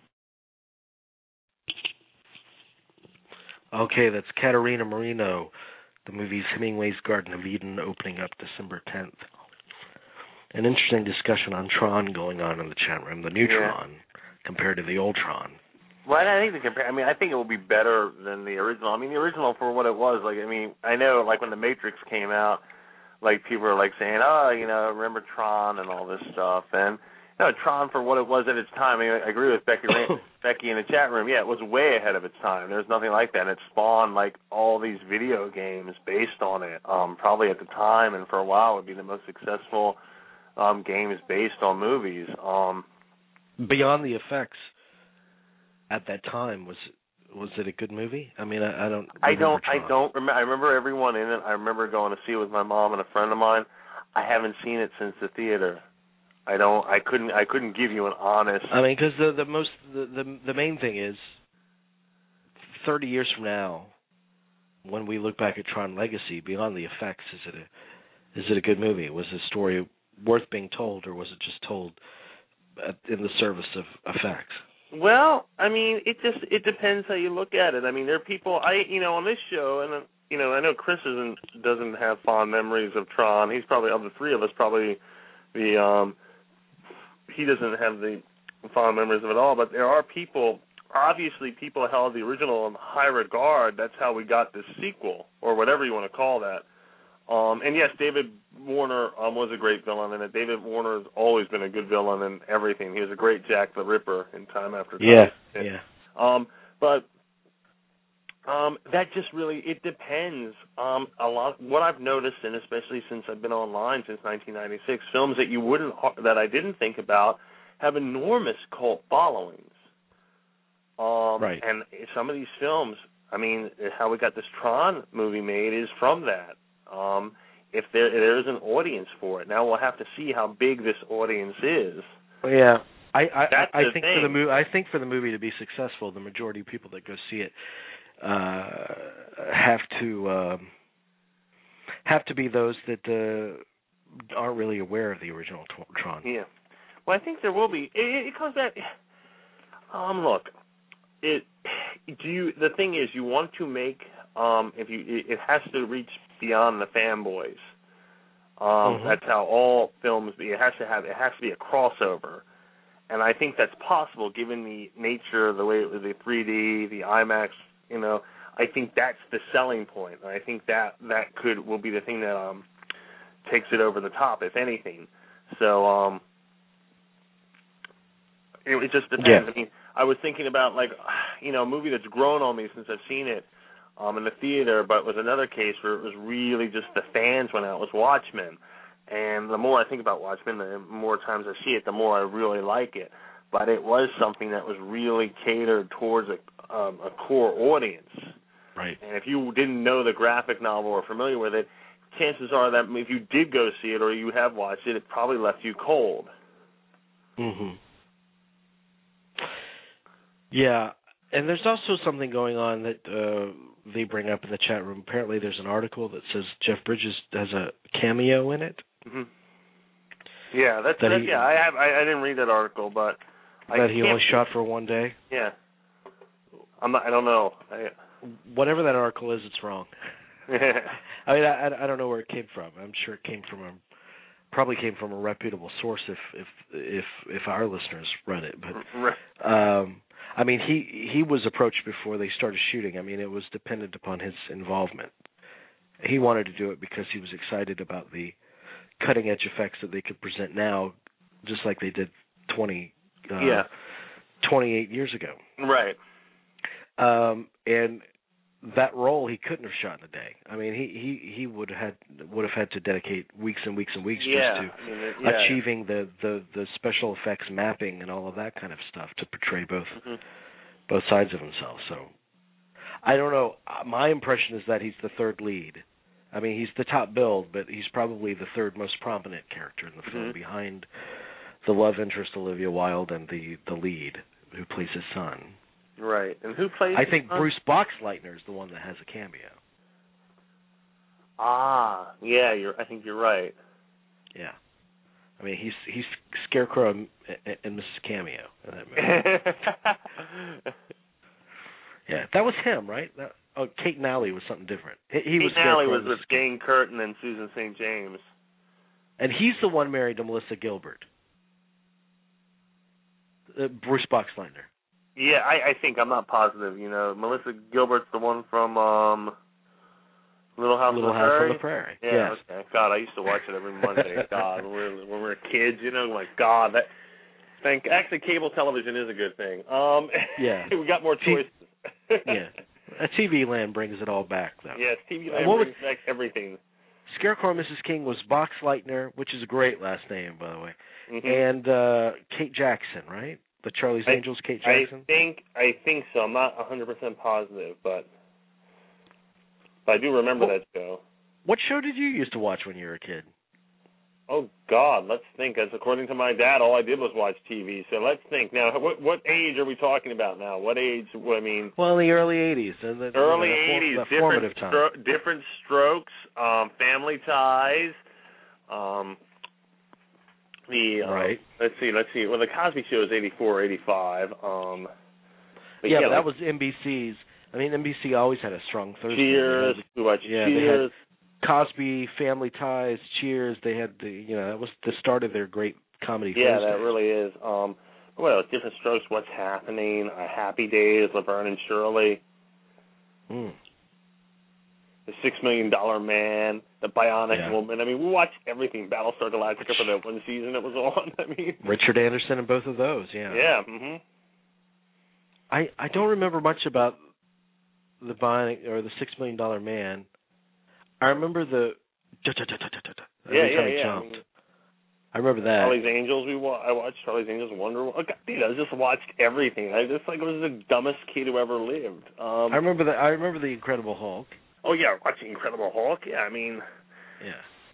Okay, that's Caterina Marino. The movie's Hemingway's Garden of Eden, opening up December 10th. An interesting discussion on Tron going on in the chat room, the new Tron compared to the old Tron. Well, I think it will be better than the original. I mean, the original for what it was, I know, when the Matrix came out, people are saying, remember Tron and all this stuff, and Tron for what it was at its time. I agree with Becky in the chat room. Yeah, it was way ahead of its time. There's nothing like that. And it spawned all these video games based on it. Probably at the time and for a while would be the most successful games based on movies. Beyond the effects, at that time, was it a good movie? I mean, I don't remember. I remember everyone in it. I remember going to see it with my mom and a friend of mine. I haven't seen it since the theater. I couldn't give you an honest. I mean, because the main thing is, 30 years from now, when we look back at Tron Legacy, beyond the effects, is it a good movie? Was the story worth being told, or was it just told in the service of effects? Well, I mean, it depends how you look at it. I mean, there are people on this show, and I know Chris doesn't have fond memories of Tron. He's probably, of the 3 of us, probably he doesn't have the fond memories of it all. But there are people. Obviously, people held the original in high regard. That's how we got this sequel, or whatever you want to call that. And yes, David Warner was a great villain in it. David Warner has always been a good villain in everything. He was a great Jack the Ripper in Time After Time. Yeah. But that just really, it depends. A lot. What I've noticed, and especially since I've been online since 1996, films that I didn't think about have enormous cult followings. Right. And some of these films, I mean, how we got this Tron movie made is from that. if there is an audience for it. Now we'll have to see how big this audience is. Yeah. I think thing. for the movie to be successful, the majority of people that go see it have to be those that aren't really aware of the original Tron. Yeah. Well, I think there will be. It comes back. Look, the thing is, you want to make it has to reach beyond the fanboys. That's how all films be. It has to be a crossover. And I think that's possible given the nature of the way it was the 3D, the IMAX, I think that's the selling point. And I think that will be the thing that takes it over the top, if anything. So it just depends. Yeah. I mean, I was thinking about a movie that's grown on me since I've seen it in the theater, but was another case where it was really just the fans went out, was Watchmen. And the more I think about Watchmen, the more times I see it, the more I really like it. But it was something that was really catered towards a core audience. Right. And if you didn't know the graphic novel or familiar with it, chances are that if you did go see it or you have watched it, it probably left you cold. Mm-hmm. Yeah, and there's also something going on that they bring up in the chat room. Apparently there's an article that says Jeff Bridges has a cameo in it. Mm-hmm. Yeah, I didn't read that article, but that he only shot for one day. Yeah, I don't know. Whatever that article is, it's wrong. I mean, I don't know where it came from. I'm sure it probably came from a reputable source if our listeners read it. But I mean, he was approached before they started shooting. I mean, it was dependent upon his involvement. He wanted to do it because he was excited about the cutting-edge effects that they could present now, just like they did 28 years ago. Right. And that role he couldn't have shot in a day. I mean, he would have had to dedicate weeks and weeks and weeks just to achieving the special effects mapping and all of that kind of stuff to portray both sides of himself. So I don't know. My impression is that he's the third lead. I mean, he's the top billed, but he's probably the third most prominent character in the film, behind the love interest Olivia Wilde and the lead who plays his son. Right, and who plays? I think Bruce Boxleitner is the one that has a cameo. Ah, yeah, I think you're right. Yeah, I mean he's Scarecrow and Mrs. Cameo in that movie. Yeah, that was him, right? Kate Nally was something different. He was Kate Nally was with Jane Curtin and Susan St. James, and he's the one married to Melissa Gilbert. Bruce Boxleitner. Yeah, I think. I'm not positive. Melissa Gilbert's the one from Little House on the Prairie. Yeah, yes. Okay. God, I used to watch it every Monday. God, when we were kids, my God, actually, cable television is a good thing. Yeah, we got more choices. Yeah, TV Land brings it all back, though. Yes, TV Land brings back everything. Scarecrow and Mrs. King was Boxleitner, which is a great last name, by the way, and Kate Jackson, right? The Charlie's Angels, Kate Jackson? I think so. I'm not 100% positive, but I do remember that show. What show did you used to watch when you were a kid? Oh, God, let's think. As according to my dad, all I did was watch TV. So let's think. Now, what age are we talking about now? What age, Well, in the early 80s. Early 80s. Formative time. Different Strokes, Family Ties, right. Let's see. Well, the Cosby Show is 84, 85. That was NBC's. I mean, NBC always had a strong Thursday. Cheers. We watched Cheers. Cosby, Family Ties, Cheers. They had that was the start of their great comedy. Yeah, Thursdays. that really is. Different Strokes, What's Happening, Happy Days, Laverne and Shirley. The $6 Million Man, The Bionic Woman. I mean, we watched everything. Battlestar Galactica for that one season it was on. I mean, Richard Anderson in both of those. Yeah. Yeah. I don't remember much about the Bionic or the $6 Million Man. I remember the every time he jumped. I remember that. Charlie's Angels. I watched Charlie's Angels, Wonder Woman. I just watched everything. I was the dumbest kid who ever lived. I remember the Incredible Hulk. Oh yeah, watching Incredible Hulk. Yeah, I mean,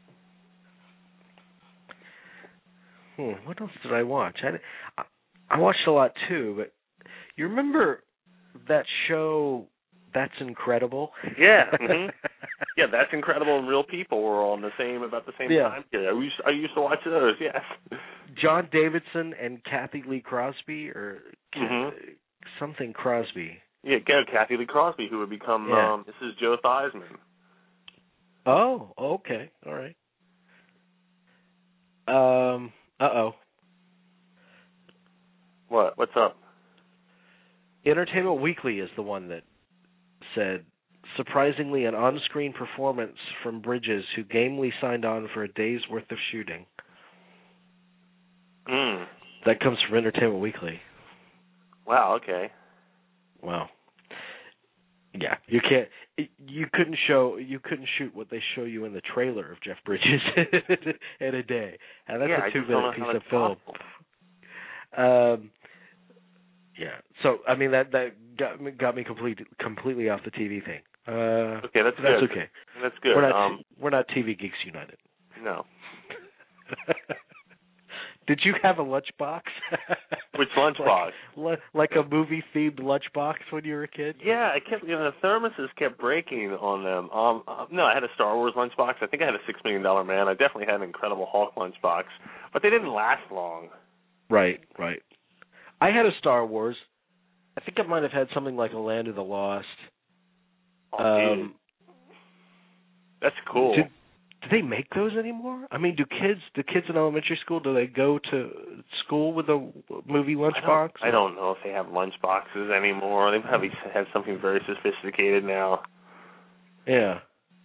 What else did I watch? I watched a lot too, but you remember that show That's Incredible? Yeah. Mm-hmm. Yeah, That's Incredible and Real People were all about the same time period. I used to watch those, yes. John Davidson and Kathy Lee Crosby, or something Crosby. Yeah, Kathy Lee Crosby, who would become Mrs. Joe Theismann. Oh, okay. All right. Uh-oh. What? What's up? Entertainment Weekly is the one that said, surprisingly, an on-screen performance from Bridges, who gamely signed on for a day's worth of shooting. That comes from Entertainment Weekly. Wow, okay. Wow. Yeah, you couldn't shoot what they show you in the trailer of Jeff Bridges in a day. And that's a 2-minute piece of film. Yeah. So I mean that got me completely off the TV thing. Okay, that's good. That's okay. That's good. We're not TV Geeks United. No. Did you have a lunchbox? Which lunchbox? Like a movie-themed lunchbox when you were a kid? Yeah, the thermoses kept breaking on them. No, I had a Star Wars lunchbox. I think I had a $6 Million Man. I definitely had an Incredible Hulk lunchbox, but they didn't last long. Right. I had a Star Wars. I think I might have had something like a Land of the Lost. That's cool. Do they make those anymore? I mean, do kids in elementary school, do they go to school with a movie lunchbox? I don't know if they have lunchboxes anymore. They probably have something very sophisticated now. Yeah.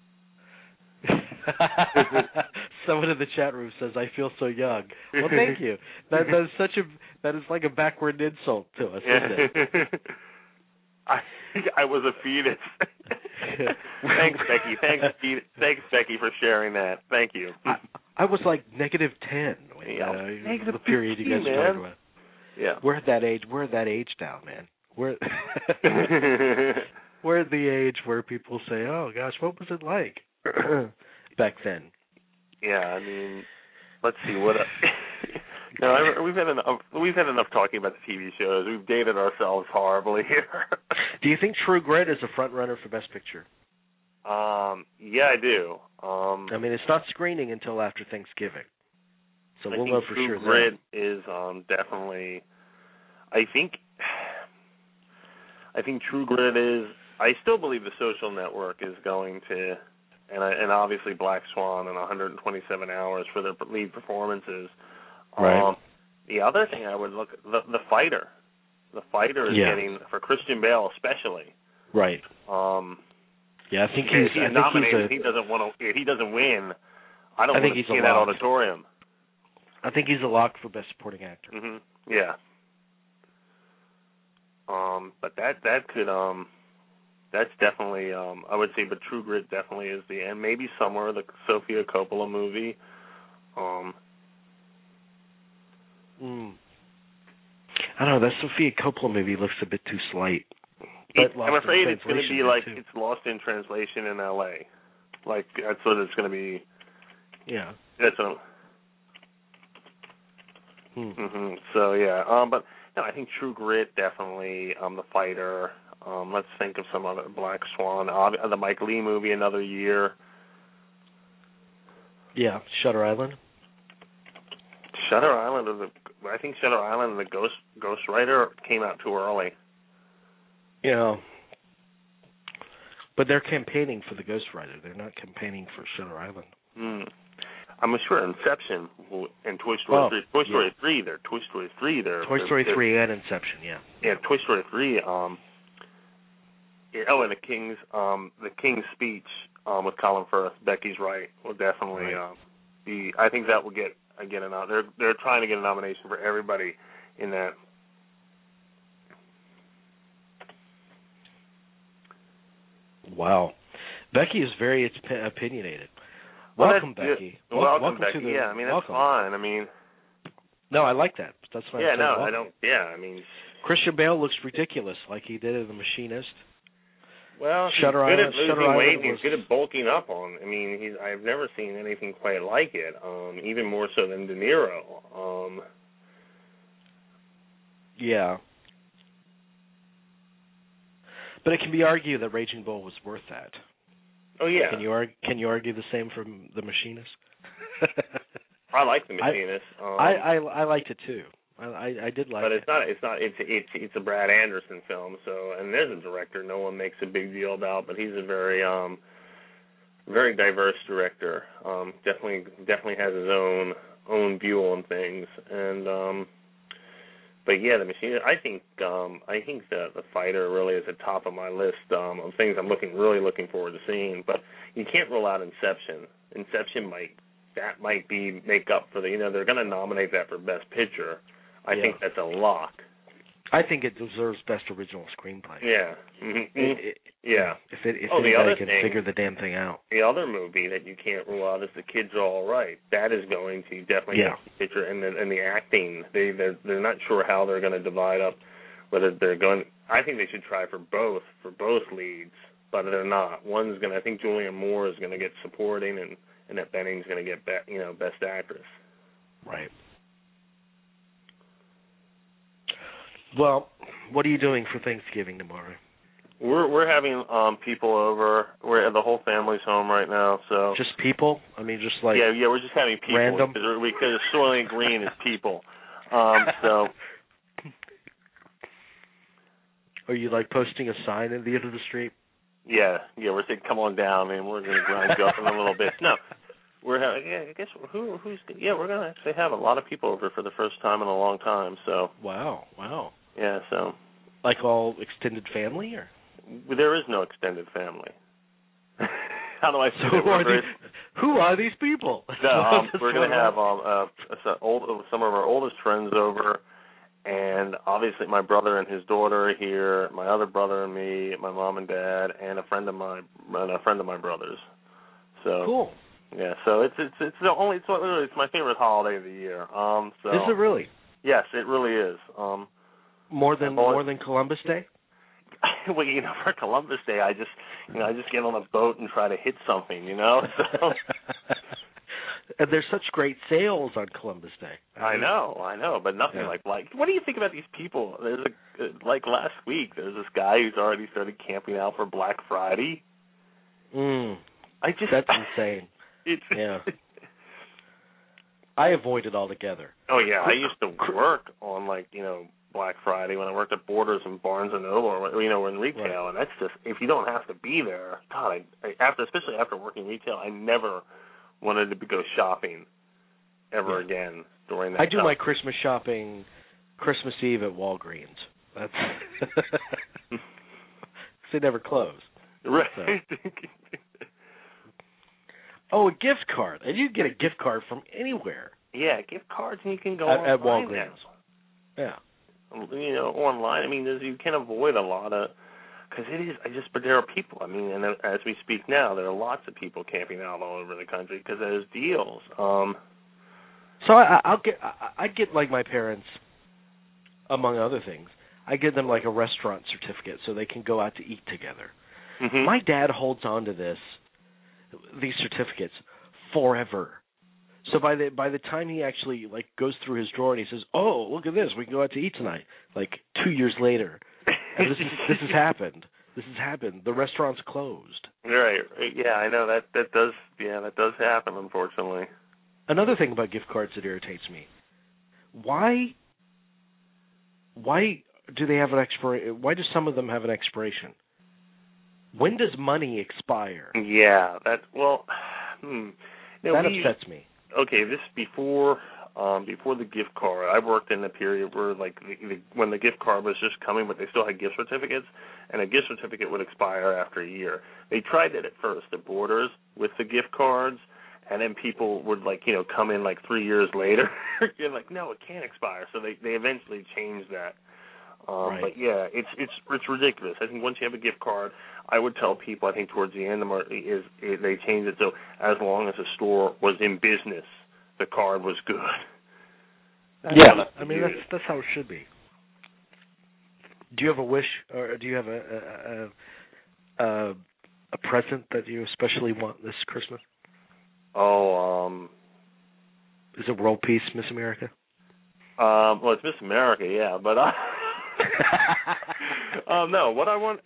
Someone in the chat room says, "I feel so young." Well, thank you. That is like a backward insult to us, isn't it? I was a fetus. Thanks, Becky. Thanks, Becky, for sharing that. Thank you. I was like -10. The period you guys are talking about. Yeah. We're at that age now, man. We're at the age where people say, "Oh gosh, what was it like back then?" Yeah, I mean, let's see what. No, we've had enough talking about the TV shows. We've dated ourselves horribly here. Do you think True Grit is a front runner for Best Picture? Yeah, I do. I mean, it's not screening until after Thanksgiving, so we'll know for sure. True Grit is definitely. I think True Grit is. I still believe The Social Network is going to, and obviously Black Swan and 127 Hours for their lead performances. Right. The other thing I would look the Fighter. The Fighter is getting, for Christian Bale especially. Right. Yeah, I think he's nominated. He doesn't win. I don't want to see in that auditorium. I think he's a lock for Best Supporting Actor. Mm-hmm. Yeah. But that could that's definitely I would say, but True Grit definitely is and maybe somewhere the Sofia Coppola movie. I don't know, that Sofia Coppola movie looks a bit too slight. I'm afraid it's going to be like it's lost in translation in L.A. Like, that's what it's going to be. Yeah. That's what So, yeah. But, no, I think True Grit, definitely. The Fighter. Let's think of some other. Black Swan. The Mike Leigh movie, Another Year. Yeah. Shutter Island. Shutter Island, I think Shutter Island and the Ghost Rider came out too early. Yeah. But they're campaigning for the Ghost Rider. They're not campaigning for Shutter Island. I'm sure Inception and Toy Story 3. Toy Story 3, they're Toy Story 3. Toy Story 3 and Inception, yeah. Yeah, Toy Story 3. And the King's Speech with Colin Firth. Becky's right. Will definitely be. I think that will get a they're trying to get a nomination for everybody in that. Wow. Becky is very opinionated. Welcome, Becky. Welcome, Becky. Yeah, I mean, that's fine. I mean... No, I like that. That's fine. Yeah, no, I don't... Yeah, I mean... Christian Bale looks ridiculous, like he did in The Machinist. Well, he's Shutter good Island, at losing Shutter weight, Island and he's good at bulking up on. I mean, I've never seen anything quite like it. Even more so than De Niro. Yeah. But it can be argued that Raging Bull was worth that. Oh yeah. Can you argue the same from The Machinist? I like The Machinist. I liked it too. I did like it. But it's a Brad Anderson film, so, and there's a director no one makes a big deal about, but he's a very very diverse director. Definitely has his own view on things, and but yeah, The Machinist. I think the Fighter really is at the top of my list of things I'm really looking forward to seeing. But you can't rule out Inception. Inception might make up for they're going to nominate that for Best Picture. I think that's a lock. I think it deserves Best Original Screenplay. Yeah. Mm-hmm. Yeah. If anybody can figure the damn thing out. The other movie that you can't rule out is The Kids Are All Right. That is going to definitely get the picture, and the acting. They're not sure how they're going to divide up. Whether they're going. I think they should try for both leads, but they're not. I think Julianne Moore is going to get supporting, and Annette Bening's going to get Best Actress. Right. Well, what are you doing for Thanksgiving tomorrow? We're having people over. The whole family's home right now, so just people. I mean, just like we're just having people random because Soylent Green is people. So are you like posting a sign at the end of the street? Yeah, we're saying come on down, and we're going to grind you up in a little bit. No, we're having. I guess we're going to actually have a lot of people over for the first time in a long time. So wow. Yeah, so like all extended family, or there is no extended family. How do I say that? Who are these people? No, we're going to have some of our oldest friends over, and obviously my brother and his daughter are here, my other brother and me, my mom and dad, and a friend of my brother's. So cool. Yeah, so it's my favorite holiday of the year. So is it really? Yes, it really is. More than Columbus Day? Well, for Columbus Day, I just get on a boat and try to hit something, So. And there's such great sales on Columbus Day. I know, but nothing like. What do you think about these people? There's like last week, there's this guy who's already started camping out for Black Friday. That's insane. Yeah. I avoid it altogether. Oh yeah, I used to work on Black Friday when I worked at Borders and Barnes and Noble, or in retail, right. And that's just if you don't have to be there. God, especially after working retail, I never wanted to go shopping ever again during that. I do my Christmas shopping Christmas Eve at Walgreens. That's they never close. Right. So. Oh, a gift card. And you can get a gift card from anywhere. Yeah, gift cards, and you can go at online Walgreens. now. Yeah. Online. I mean, you can avoid a lot of, because but there are people. I mean, and as we speak now, there are lots of people camping out all over the country because there's deals. So I get like my parents, among other things, I give them like a restaurant certificate so they can go out to eat together. Mm-hmm. My dad holds on to these certificates forever. So by the time he actually goes through his drawer and he says, "Oh, look at this, we can go out to eat tonight." 2 years later, and this has happened. This has happened. The restaurant's closed. Right. Yeah, I know that does. Yeah, that does happen, unfortunately. Another thing about gift cards that irritates me: why do they have an expiration? Why do some of them have an expiration? When does money expire? Yeah, that upsets me. Okay, this before the gift card. I worked in a period where when the gift card was just coming, but they still had gift certificates, and a gift certificate would expire after a year. They tried it at first at Borders with the gift cards, and then people would come in 3 years later. You're like, no, it can't expire. So they eventually changed that. Right. But yeah, it's ridiculous. I think once you have a gift card, I would tell people, I think towards the end they changed it so as long as the store was in business, the card was good. Yeah, I mean that's how it should be. Do you have a wish, or do you have a a present that you especially want this Christmas? Is it world peace, Miss America? Well, it's Miss America, yeah, but no. What I want,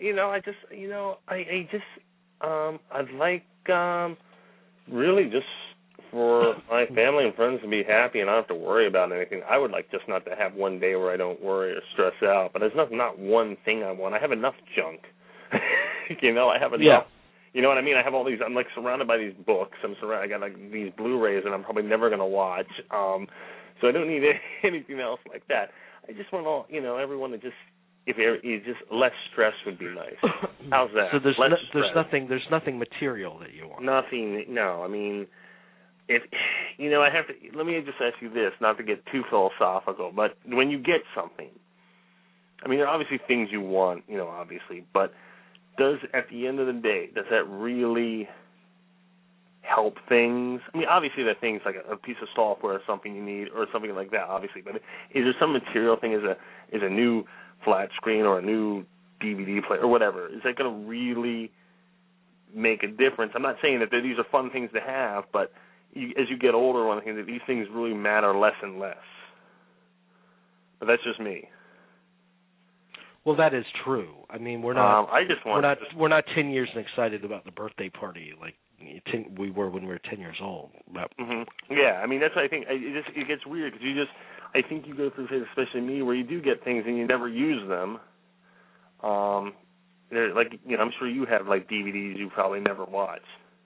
I'd like really just for my family and friends to be happy and not have to worry about anything. I would like just not to have one day where I don't worry or stress out. But there's not one thing I want. I have enough junk. I have enough. Yeah. You know what I mean? I have all these. I'm like surrounded by these books. I got like these Blu-rays that I'm probably never going to watch. So I don't need anything else like that. I just want everyone to just, if just less stress would be nice. How's that? So there's nothing material that you want. Nothing. No, I mean, if I have to. Let me just ask you this, not to get too philosophical, but when you get something, I mean, there are obviously things you want, obviously, but at the end of the day, does that really help things? I mean, obviously there are things like a piece of software or something you need or something like that, obviously, but is there some material thing, is a new flat screen or a new DVD player or whatever, is that going to really make a difference? I'm not saying that these are fun things to have, but as you get older, one thing that these things really matter less and less. But that's just me. Well, that is true. I mean, we're not. We're not 10 years and excited about the birthday party like we were when we were 10 years old. Mm-hmm. Yeah, I mean that's what I think. It gets weird because I think you go through phases, especially me, where you do get things and you never use them. I'm sure you have like DVDs you probably never watch.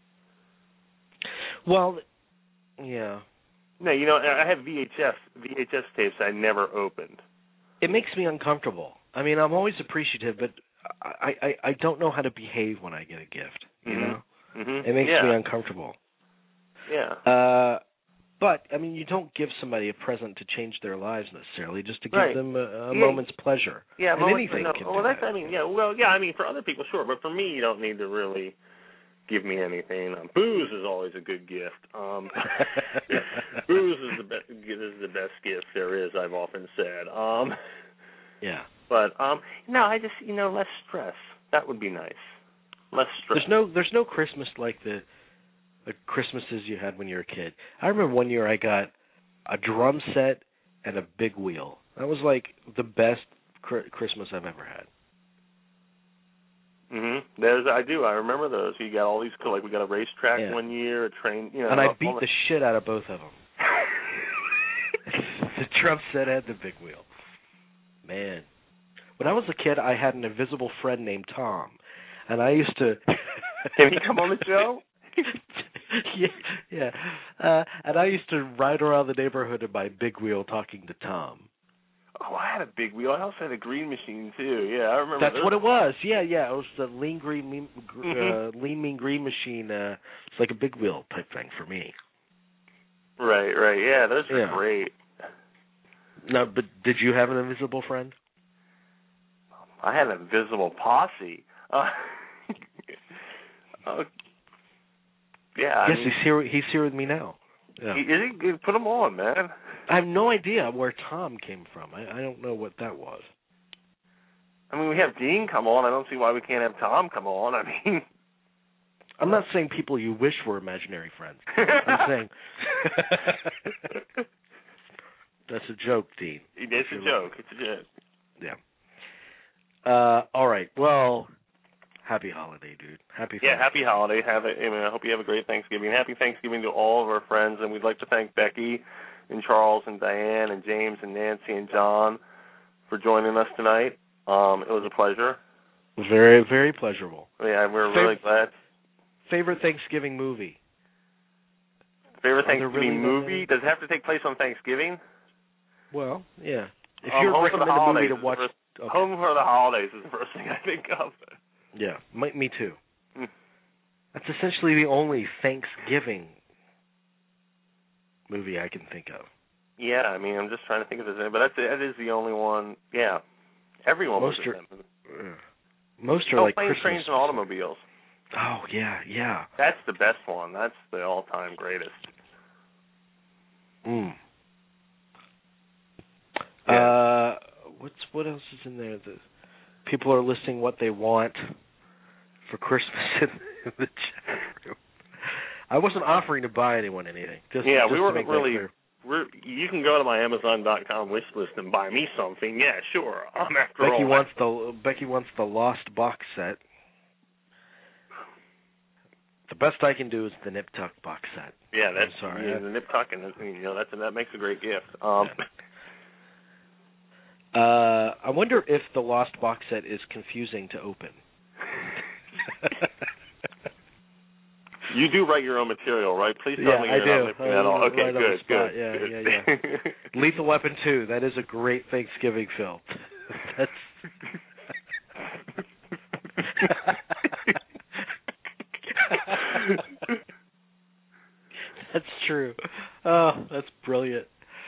Well, yeah. No, I have VHS tapes I never opened. It makes me uncomfortable. I mean, I'm always appreciative, but I don't know how to behave when I get a gift. You know, it makes me uncomfortable. Yeah. But I mean, you don't give somebody a present to change their lives necessarily, just to give them a moment's pleasure. Yeah, and anything can do that. I mean, for other people, sure, but for me, you don't need to really give me anything. Booze is always a good gift. Booze is the best gift there is. I've often said. Yeah. But no, I just less stress. That would be nice. Less stress. There's no Christmas like the Christmases you had when you were a kid. I remember one year I got a drum set and a big wheel. That was like the best Christmas I've ever had. Mm-hmm. I remember those. You got all these we got a racetrack one year, a train. And I beat the shit out of both of them. The drum set and the big wheel. Man, when I was a kid, I had an invisible friend named Tom, and I used to. Can he come on the show? Yeah. And I used to ride around the neighborhood in my big wheel talking to Tom. Oh, I had a big wheel. I also had a green machine too. Yeah, I remember. That's what it was. Yeah. It was the Lean Mean Green machine. It's like a big wheel type thing for me. Right. Yeah, those are great. No, but did you have an invisible friend? I had an invisible posse. Yeah. Yes, he's here. He's here with me now. Yeah. Is he? Put him on, man. I have no idea where Tom came from. I don't know what that was. I mean, we have Dean come on. I don't see why we can't have Tom come on. I mean, I'm not saying people you wish were imaginary friends. I'm saying that's a joke, Dean. It's a joke. It's a joke. Yeah. All right. Well, happy holiday, dude. Happy holiday. I hope you have a great Thanksgiving. Happy Thanksgiving to all of our friends, and we'd like to thank Becky and Charles and Diane and James and Nancy and John for joining us tonight. It was a pleasure. Very, very pleasurable. Yeah, we're really glad. Favorite Thanksgiving movie? Favorite Thanksgiving movie? Does it have to take place on Thanksgiving? Well, yeah. If you're recommending a movie to watch... Home for the Holidays is the first thing I think of. Yeah, me too. That's essentially the only Thanksgiving movie I can think of. Yeah, I mean, I'm just trying to think of this, but that is the only one. Yeah, everyone. Most are like Planes, Christmas. Trains, and Automobiles. Oh yeah. That's the best one. That's the all-time greatest. What else is in there? People are listing what they want for Christmas in the chat room. I wasn't offering to buy anyone anything. We weren't really. You can go to my Amazon.com wish list and buy me something. Yeah, sure. Becky wants the Lost box set. The best I can do is the Nip Tuck box set. Yeah, that's I'm sorry. The Nip Tuck, and that makes a great gift. I wonder if the Lost box set is confusing to open. You do write your own material, right? Please tell me you're not ripping that all. Okay, good. Yeah. Lethal Weapon 2. That is a great Thanksgiving film. That's true. Oh, that's brilliant.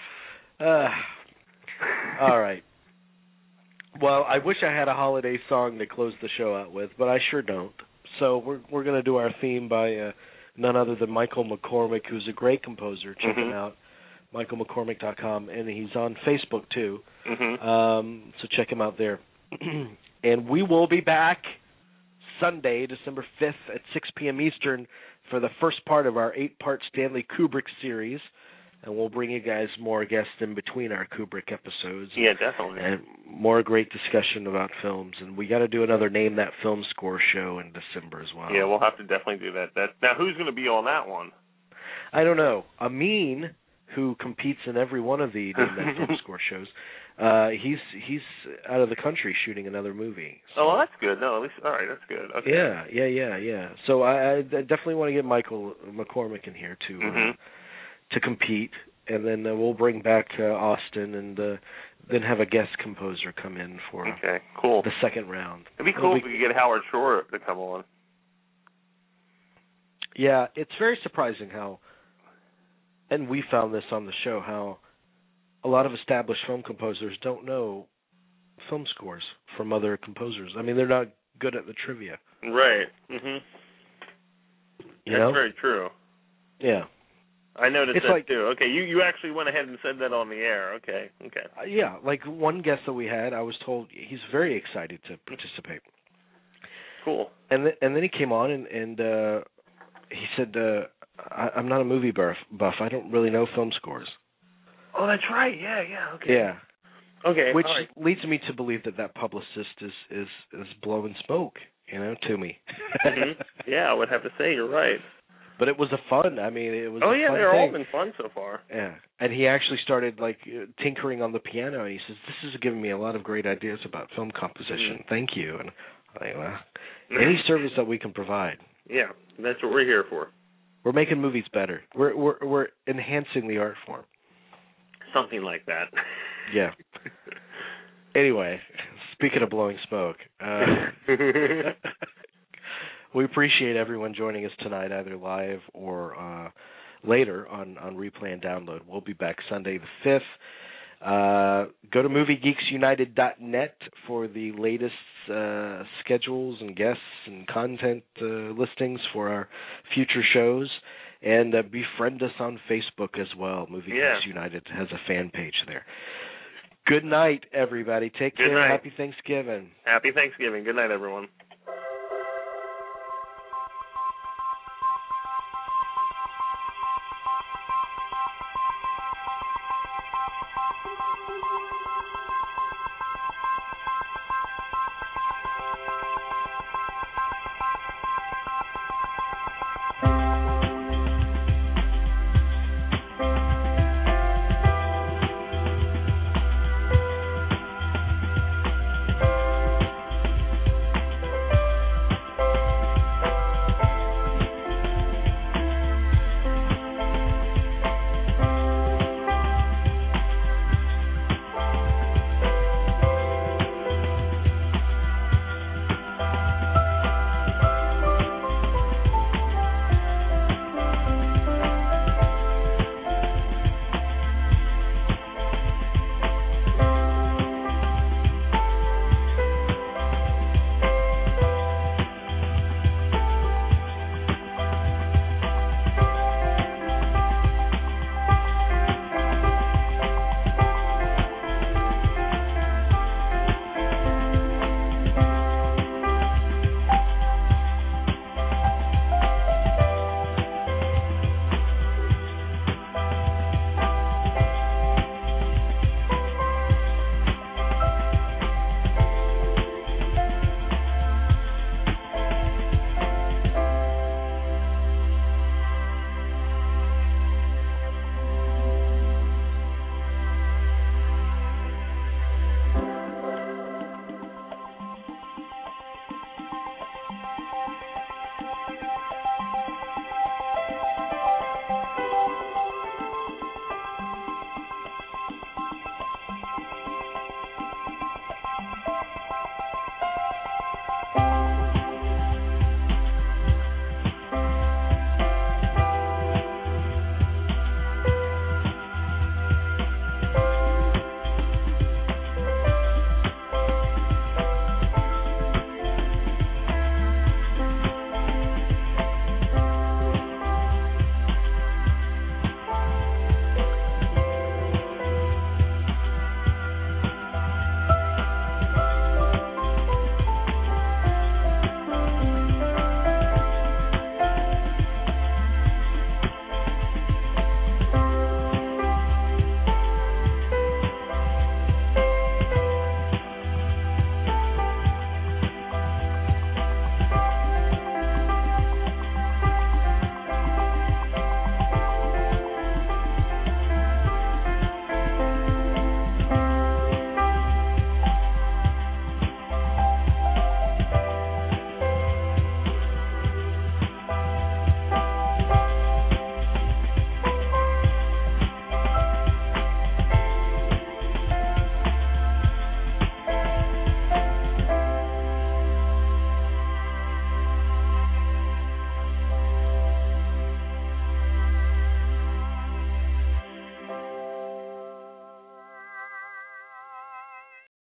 All right. Well, I wish I had a holiday song to close the show out with, but I sure don't. So we're going to do our theme by none other than Michael McCormick, who's a great composer. Check him out, michaelmccormick.com, and he's on Facebook too. So check him out there. And we will be back Sunday, December 5th at 6 p.m. Eastern for the first part of our 8-part Stanley Kubrick series. And we'll bring you guys more guests in between our Kubrick episodes. Yeah, definitely. And more great discussion about films. And we got to do another Name That Film Score show in December as well. Yeah, we'll have to definitely do that. Now, who's going to be on that one? I don't know. Amin, who competes in every one of the Name That Film Score shows, he's out of the country shooting another movie. So. Oh, well, that's good. No, at least, all right, that's good. Okay. Yeah. So I definitely want to get Michael McCormick in here to compete, and then we'll bring back Austin and then have a guest composer come in for the second round. It'd be cool if we could get Howard Shore to come on. Yeah, it's very surprising how, and we found this on the show, how a lot of established film composers don't know film scores from other composers. I mean, they're not good at the trivia. Right. That's very true. Yeah. I noticed that too. Okay, you actually went ahead and said that on the air. Okay. Yeah, like one guest that we had, I was told he's very excited to participate. Cool. And then he came on and he said, I'm not a movie buff. I don't really know film scores. Oh, that's right. Yeah. Okay. Yeah. Okay. Which leads me to believe that publicist is blowing smoke, to me. Yeah, I would have to say you're right. But it was fun. I mean, it was. Oh, a fun they're thing. all been fun so far. Yeah, and he actually started tinkering on the piano, and he says, "This is giving me a lot of great ideas about film composition. Thank you." And any service that we can provide. Yeah, that's what we're here for. We're making movies better. We're enhancing the art form. Something like that. Yeah. Anyway, speaking of blowing smoke. We appreciate everyone joining us tonight, either live or later on replay and download. We'll be back Sunday the 5th. Go to MovieGeeksUnited.net for the latest schedules and guests and content listings for our future shows. And befriend us on Facebook as well. Movie Geeks United has a fan page there. Good night, everybody. Take care. Night. Happy Thanksgiving. Happy Thanksgiving. Good night, everyone.